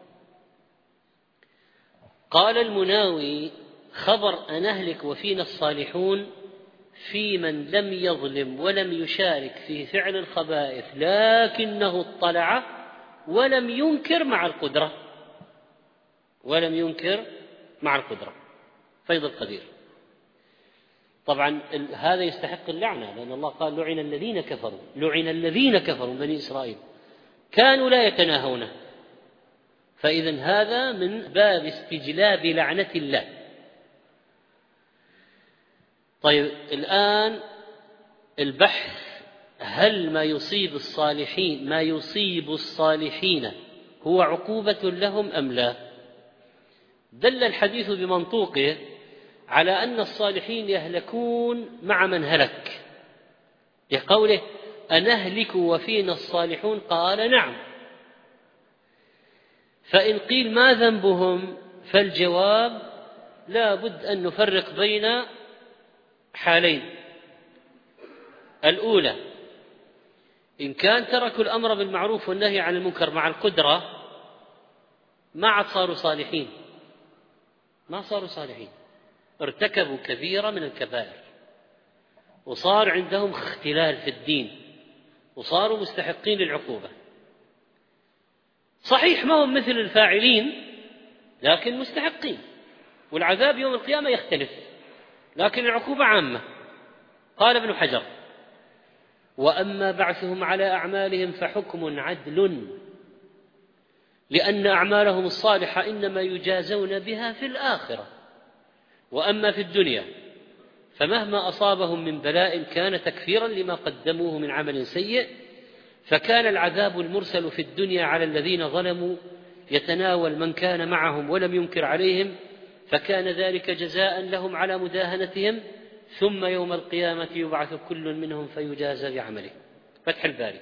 قال المناوي خبر أن أهلك وفينا الصالحون في من لم يظلم ولم يشارك في فعل الخبائث لكنه اطلع ولم ينكر مع القدرة ولم ينكر مع القدرة فيض القدير. طبعا هذا يستحق اللعنة، لأن الله قال لعن الذين كفروا لعن الذين كفروا بني إسرائيل كانوا لا يتناهون. فإذن هذا من باب استجلاب لعنة الله. طيب الآن البحث، هل ما يصيب الصالحين ما يصيب الصالحين هو عقوبة لهم أم لا؟ دل الحديث بمنطوقه على أن الصالحين يهلكون مع من هلك، لقوله أنهلك وفينا الصالحون قال نعم. فإن قيل ما ذنبهم فالجواب لا بد أن نفرق بين حالين. الأولى إن كان تركوا الأمر بالمعروف والنهي عن المنكر مع القدرة ما عاد صاروا صالحين، ما صاروا صالحين، ارتكبوا كبيرة من الكبائر وصار عندهم اختلال في الدين وصاروا مستحقين للعقوبة. صحيح ما هم مثل الفاعلين لكن مستحقين، والعذاب يوم القيامة يختلف لكن العقوبة عامة. قال ابن حجر وأما بعثهم على أعمالهم فحكم عدل، لأن أعمالهم الصالحة إنما يجازون بها في الآخرة، وأما في الدنيا فمهما أصابهم من بلاء كان تكفيرا لما قدموه من عمل سيء، فكان العذاب المرسل في الدنيا على الذين ظلموا يتناول من كان معهم ولم ينكر عليهم، فكان ذلك جزاء لهم على مداهنتهم، ثم يوم القيامة يبعث كل منهم فيجازى بعمله. فتح الباري.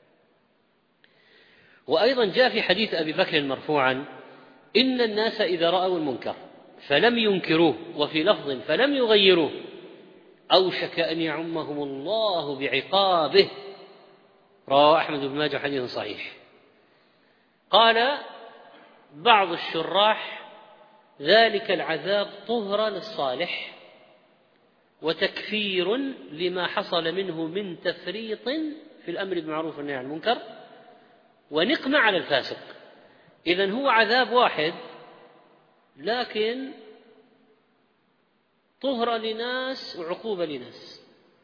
وأيضا جاء في حديث أبي بكر مرفوعا إن الناس إذا رأوا المنكر فلم ينكروه، وفي لفظ فلم يغيروه، أوشك أن يعمهم الله بعقابه. رواه أحمد بن ماجه حديث صحيح. قال بعض الشراح ذلك العذاب طهر للصالح وتكفير لما حصل منه من تفريط في الأمر بالمعروف والنهي عن المنكر ونقمة على الفاسق. إذن هو عذاب واحد لكن طهر لناس وعقوبة لناس.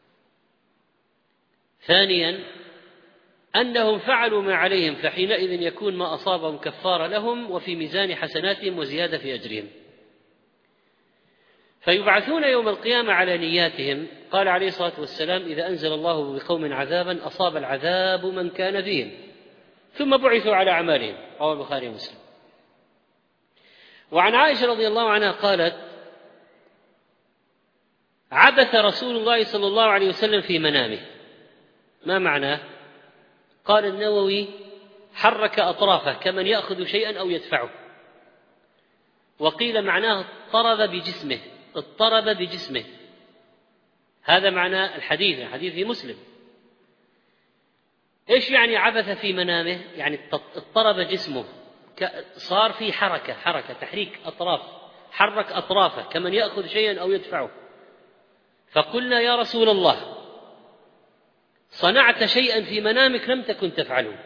ثانيا أنهم فعلوا ما عليهم، فحينئذ يكون ما أصابهم كفارة لهم وفي ميزان حسناتهم وزيادة في أجرهم، فيبعثون يوم القيامة على نياتهم. قال عليه الصلاة والسلام إذا أنزل الله بقوم عذابا أصاب العذاب من كان فيهم ثم بعثوا على أعمالهم. رواه البخاري ومسلم. وعن عائشة رضي الله عنها قالت عبث رسول الله صلى الله عليه وسلم في منامه. ما معناه؟ قال النووي حرك أطرافه كمن يأخذ شيئا أو يدفعه، وقيل معناه اضطرب بجسمه اضطرب بجسمه هذا معنى الحديث، الحديث في مسلم. إيش يعني عبث في منامه؟ يعني اضطرب جسمه، صار في حركة حركة تحريك أطراف، حرك أطرافه كمن يأخذ شيئا أو يدفعه. فقلنا يا رسول الله صنعت شيئا في منامك لم تكن تفعله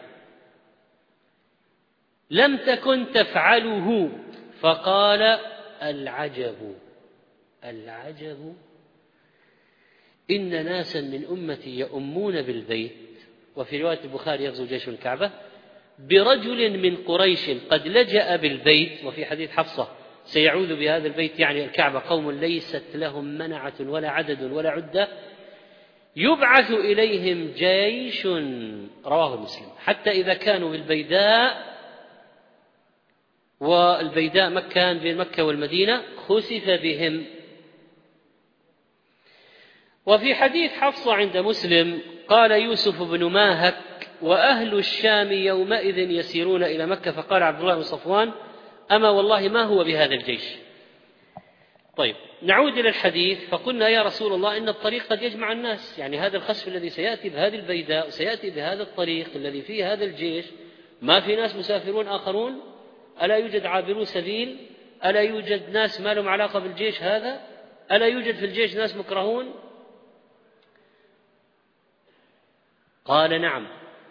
لم تكن تفعله فقال العجب العجب إن ناسا من أمتي يؤمون بالبيت، وفي رواية البخاري يغزو جيش الكعبة برجل من قريش قد لجأ بالبيت، وفي حديث حفصة سيعوذ بهذا البيت يعني الكعبة قوم ليست لهم منعة ولا عدد ولا عدة يبعث إليهم جيش، رواه مسلم، حتى إذا كانوا بالبيداء، والبيداء مكة بين مكة والمدينة، خسف بهم. وفي حديث حفصة عند مسلم قال يوسف بن ماهك: وأهل الشام يومئذ يسيرون إلى مكة، فقال عبد الله بن صفوان: أما والله ما هو بهذا الجيش. طيب، نعود إلى الحديث. فقلنا يا رسول الله إن الطريق قد يجمع الناس، يعني هذا الخسف الذي سيأتي بهذه البيداء وسيأتي بهذا الطريق الذي فيه هذا الجيش، ما في ناس مسافرون آخرون؟ ألا يوجد عابرو سبيل؟ ألا يوجد ناس ما لهم علاقة بالجيش هذا؟ ألا يوجد في الجيش ناس مكرهون؟ قال: نعم،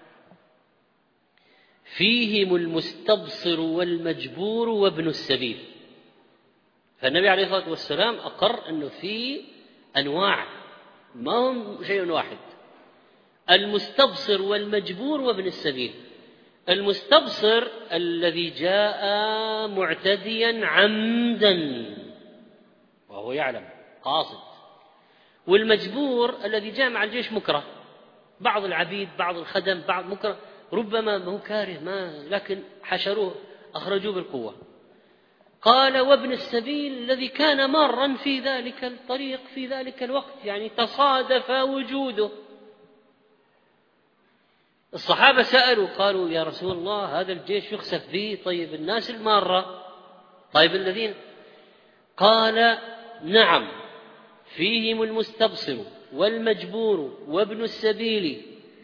فيهم المستبصر والمجبور وابن السبيل. فالنبي عليه الصلاة والسلام أقر أنه في أنواع، ما هم شيء واحد: المستبصر والمجبور وابن السبيل. المستبصر الذي جاء معتديا عمدا وهو يعلم قاصد، والمجبور الذي جاء مع الجيش مكره، بعض العبيد بعض الخدم بعض مكره، ربما ما هو كاره ما لكن حشروه أخرجوه بالقوة. قال: وابن السبيل الذي كان مارا في ذلك الطريق في ذلك الوقت، يعني تصادف وجوده. الصحابة سألوا قالوا: يا رسول الله هذا الجيش يخسف به، طيب الناس المارة، طيب الذين؟ قال: نعم، فيهم المستبصر والمجبور وابن السبيل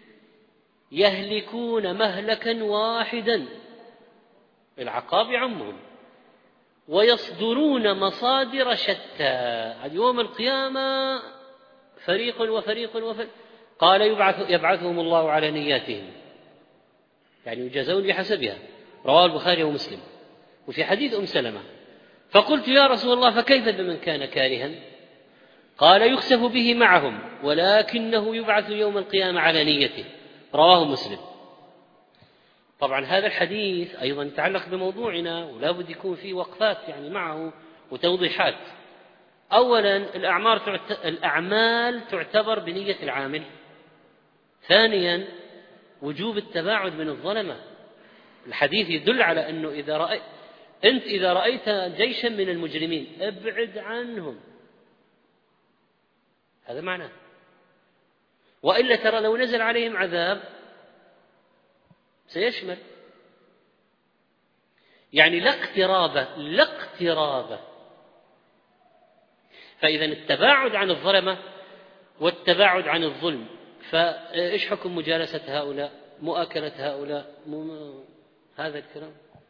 يهلكون مهلكا واحدا، العقاب عمهم، ويصدرون مصادر شتى، يوم القيامة فريق وفريق وفريق. قال: يبعث يبعثهم الله على نياتهم، يعني يجازون بحسبها. رواه البخاري ومسلم. وفي حديث أم سلمة: فقلت يا رسول الله فكيف بمن كان كارها؟ قال: يخسف به معهم، ولكنه يبعث يوم القيامة على نيته. رواه مسلم. طبعا هذا الحديث أيضا يتعلق بموضوعنا، ولا بد يكون فيه وقفات يعني معه وتوضيحات. أولا، الأعمال تعتبر بنية العامل. ثانيا، وجوب التباعد من الظلمة. الحديث يدل على أنه إذا رأيت أنت إذا رأيت جيشا من المجرمين ابعد عنهم، هذا معناه. وإلا ترى لو نزل عليهم عذاب سيشمل، يعني لا اقترابه لا اقترابه. فإذا التباعد عن الظلمة والتباعد عن الظلم، فإيش حكم مجالسة هؤلاء، مؤاكلة هؤلاء، م... هذا الكلام.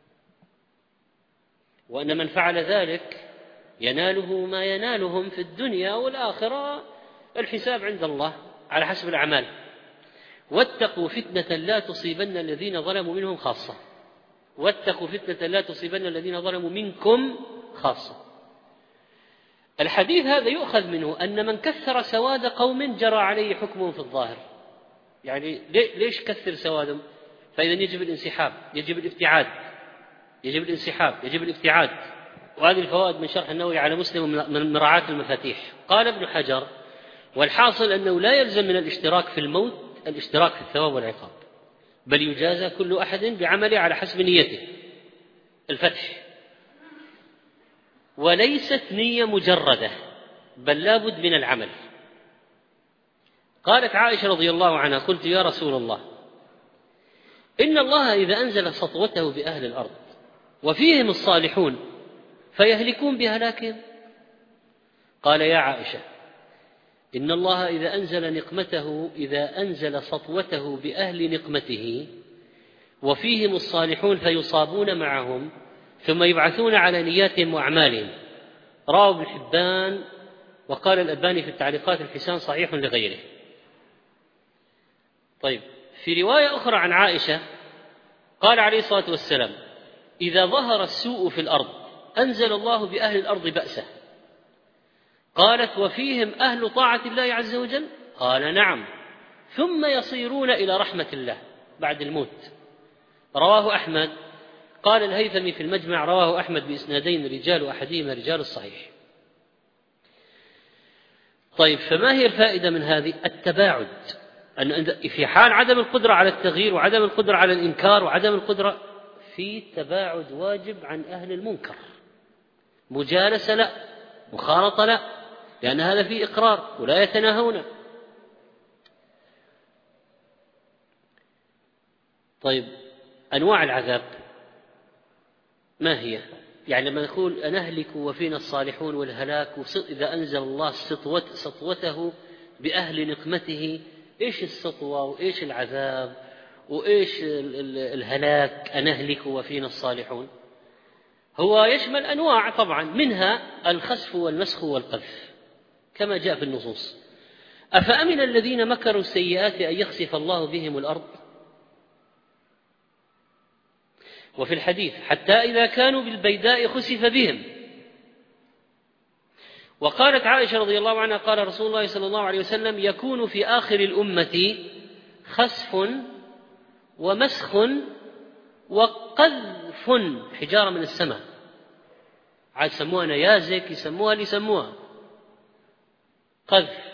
وأن من فعل ذلك يناله ما ينالهم في الدنيا والآخرة، الحساب عند الله على حسب الأعمال. واتقوا فتنة لا تصيبن الذين ظلموا منهم خاصة، واتقوا فتنة لا تصيبن الذين ظلموا منكم خاصة. الحديث هذا يؤخذ منه أن من كثر سواد قوم جرى عليه حكمهم في الظاهر. يعني ليش كثر سوادهم؟ فإذا يجب الانسحاب، يجب الابتعاد، يجب الانسحاب، يجب الابتعاد. وهذه الفوائد من شرح النووي على مسلم من مراعاة المفاتيح. قال ابن حجر: والحاصل أنه لا يلزم من الاشتراك في الموت الاشتراك في الثواب والعقاب، بل يجازى كل أحد بعمله على حسب نيته الفتح، وليست نية مجردة، بل لا بد من العمل. قالت عائشة رضي الله عنها: قلت يا رسول الله إن الله إذا أنزل سطوته بأهل الأرض وفيهم الصالحون فيهلكون بهلاكهم. قال: يا عائشة، إن الله إذا أنزل نقمته إذا أنزل سطوته بأهل نقمته وفيهم الصالحون فيصابون معهم ثم يبعثون على نياتهم وأعمالهم. رواه ابن حبان، وقال الألباني في التعليقات: الحسان صحيح لغيره. طيب، في رواية أخرى عن عائشة قال عليه الصلاة والسلام: إذا ظهر السوء في الأرض أنزل الله بأهل الأرض بأسه. قالت: وفيهم أهل طاعة الله عز وجل؟ قال: نعم، ثم يصيرون إلى رحمة الله بعد الموت. رواه أحمد. قال الهيثمي في المجمع: رواه أحمد بإسنادين، رجال أحدهما رجال الصحيح. طيب فما هي الفائدة من هذه؟ التباعد، أن في حال عدم القدرة على التغيير وعدم القدرة على الإنكار وعدم القدرة، في تباعد واجب عن أهل المنكر. مجالسة لا، مخالطة لا، لأن هذا فيه إقرار ولا يتناهون. طيب أنواع العذاب ما هي؟ يعني لما نقول أنهلك وفينا الصالحون والهلاك، إذا أنزل الله سطوته بأهل نقمته، إيش السطوة وإيش العذاب وإيش الهلاك؟ أنهلك وفينا الصالحون هو يشمل أنواع طبعا، منها الخسف والمسخ والقذف كما جاء في النصوص. أفأمن الذين مكروا السيئات أن يخسف الله بهم الأرض. وفي الحديث حتى إذا كانوا بالبيداء خسف بهم. وقالت عائشة رضي الله عنها قال رسول الله صلى الله عليه وسلم يكون في آخر الأمة خسف ومسخ وقذف حجارة من السماء، عاد يسموها نيازك، يسموها اللي يسموها قذف،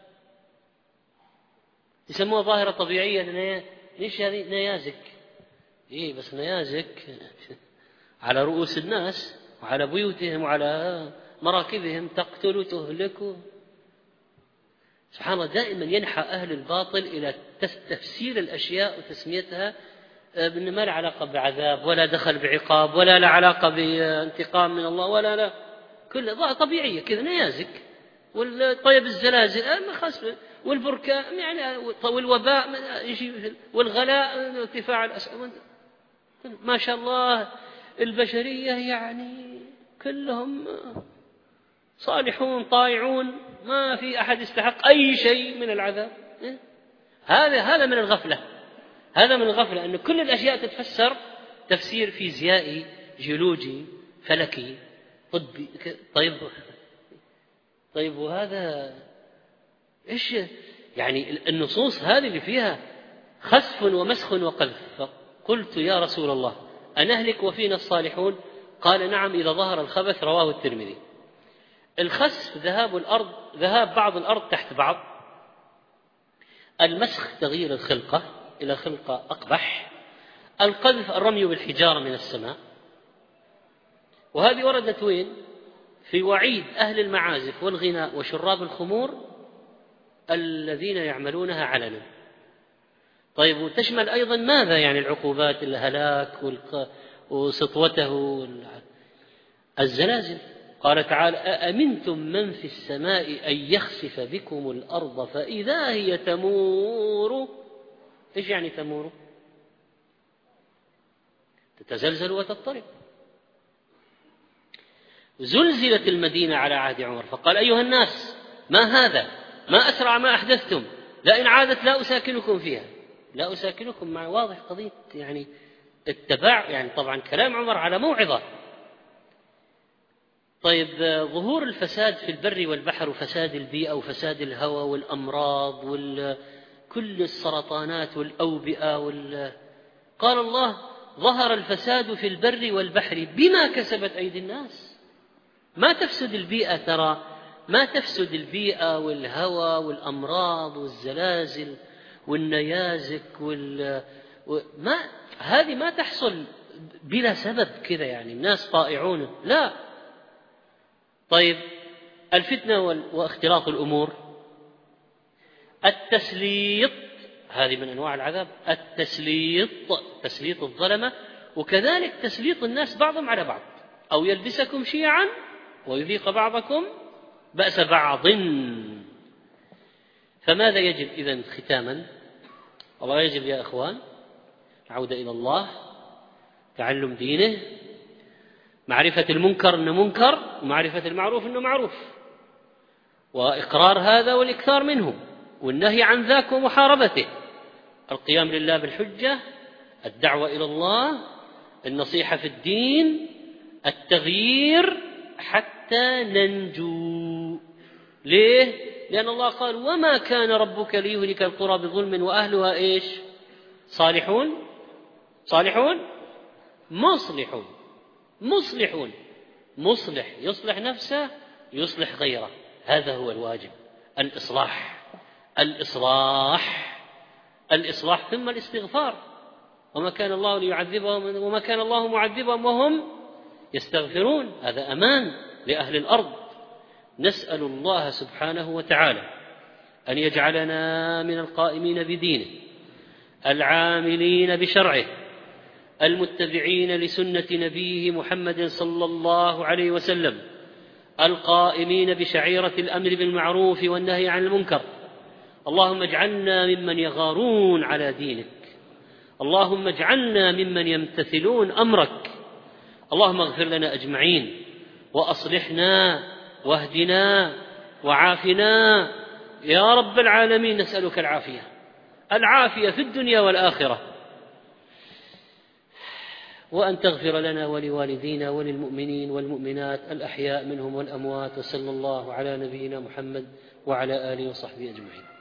يسموها ظاهرة طبيعية. ليش هذه نيازك؟ إيه بس نيازك على رؤوس الناس وعلى بيوتهم وعلى مراكبهم، تقتل وتهلك. سبحان الله، دائما ينحى أهل الباطل إلى تفسير الأشياء وتسميتها بأن ما له علاقة بعذاب ولا دخل بعقاب ولا له علاقة بانتقام من الله ولا لا، كلها طبيعية كذا نيازك. والطيب الزلازل والبركان يعني والوباء والغلاء ارتفاع الأسعار، ما شاء الله البشرية يعني كلهم صالحون طائعون، ما في أحد يستحق أي شيء من العذاب. هذا هذا من الغفلة، هذا من الغفلة أن كل الأشياء تتفسر تفسير فيزيائي جيولوجي فلكي طبي. طيب طيب وهذا إيش يعني النصوص هذه اللي فيها خسف ومسخ وقذف؟ فقلت يا رسول الله أنهلك وفينا الصالحون؟ قال نعم إذا ظهر الخبث، رواه الترمذي. الخسف ذهاب الأرض، ذهاب بعض الأرض تحت بعض. المسخ تغيير الخلقة إلى خلقة أقبح. القذف الرمي بالحجارة من السماء. وهذه وردت وين؟ في وعيد أهل المعازف والغناء وشراب الخمور الذين يعملونها علنا. طيب وتشمل أيضا ماذا؟ يعني العقوبات، الهلاك وسطوته، الزلازل. قال تعالى أأمنتم من في السماء أن يخسف بكم الأرض فإذا هي تمور. إيش يعني تمور؟ تتزلزل وتضطرب. زلزلت المدينة على عهد عمر فقال أيها الناس ما هذا؟ ما أسرع ما أحدثتم، لئن عادت لا أساكنكم فيها. لا أساكنكم مع واضح قضية يعني التبع، يعني طبعا كلام عمر على موعظة. طيب ظهور الفساد في البر والبحر وفساد البيئة وفساد الهواء والأمراض وكل السرطانات والأوبئة وال... قال الله ظهر الفساد في البر والبحر بما كسبت أيدي الناس. ما تفسد البيئة، ترى ما تفسد البيئة والهواء والأمراض والزلازل والنيازك وال... ما هذه ما تحصل بلا سبب كذا، يعني الناس طائعون، لا. طيب الفتنة واختلاط الأمور. التسليط، هذه من أنواع العذاب، التسليط، تسليط الظلمة، وكذلك تسليط الناس بعضهم على بعض، أو يلبسكم شيعا ويذيق بعضكم بأس بعض. فماذا يجب إذن ختاما؟ الله يجب يا أخوان عودة إلى الله، تعلم دينه، معرفة المنكر أنه منكر، ومعرفة المعروف أنه معروف، وإقرار هذا والإكثار منه، والنهي عن ذاك ومحاربته، القيام لله بالحجة، الدعوة إلى الله، النصيحة في الدين، التغيير حتى ننجو. ليه؟ لأن الله قال وما كان ربك ليهلك القرى بظلم وأهلها إيش؟ صالحون صالحون مصلحون مصلحون. مصلح يصلح نفسه يصلح غيره، هذا هو الواجب. الإصلاح الإصلاح الإصلاح ثم الاستغفار. وما كان الله ليعذبهم وما كان الله معذبهم وهم يستغفرون. هذا أمان لأهل الأرض. نسأل الله سبحانه وتعالى أن يجعلنا من القائمين بدينه، العاملين بشرعه، المتبعين لسنة نبيه محمد صلى الله عليه وسلم، القائمين بشعيرة الأمر بالمعروف والنهي عن المنكر. اللهم اجعلنا ممن يغارون على دينك، اللهم اجعلنا ممن يمتثلون أمرك. اللهم اغفر لنا أجمعين وأصلحنا واهدنا وعافنا يا رب العالمين. نسألك العافية العافية في الدنيا والآخرة، وأن تغفر لنا ولوالدينا وللمؤمنين والمؤمنات الأحياء منهم والأموات. وصلى الله على نبينا محمد وعلى آله وصحبه أجمعين.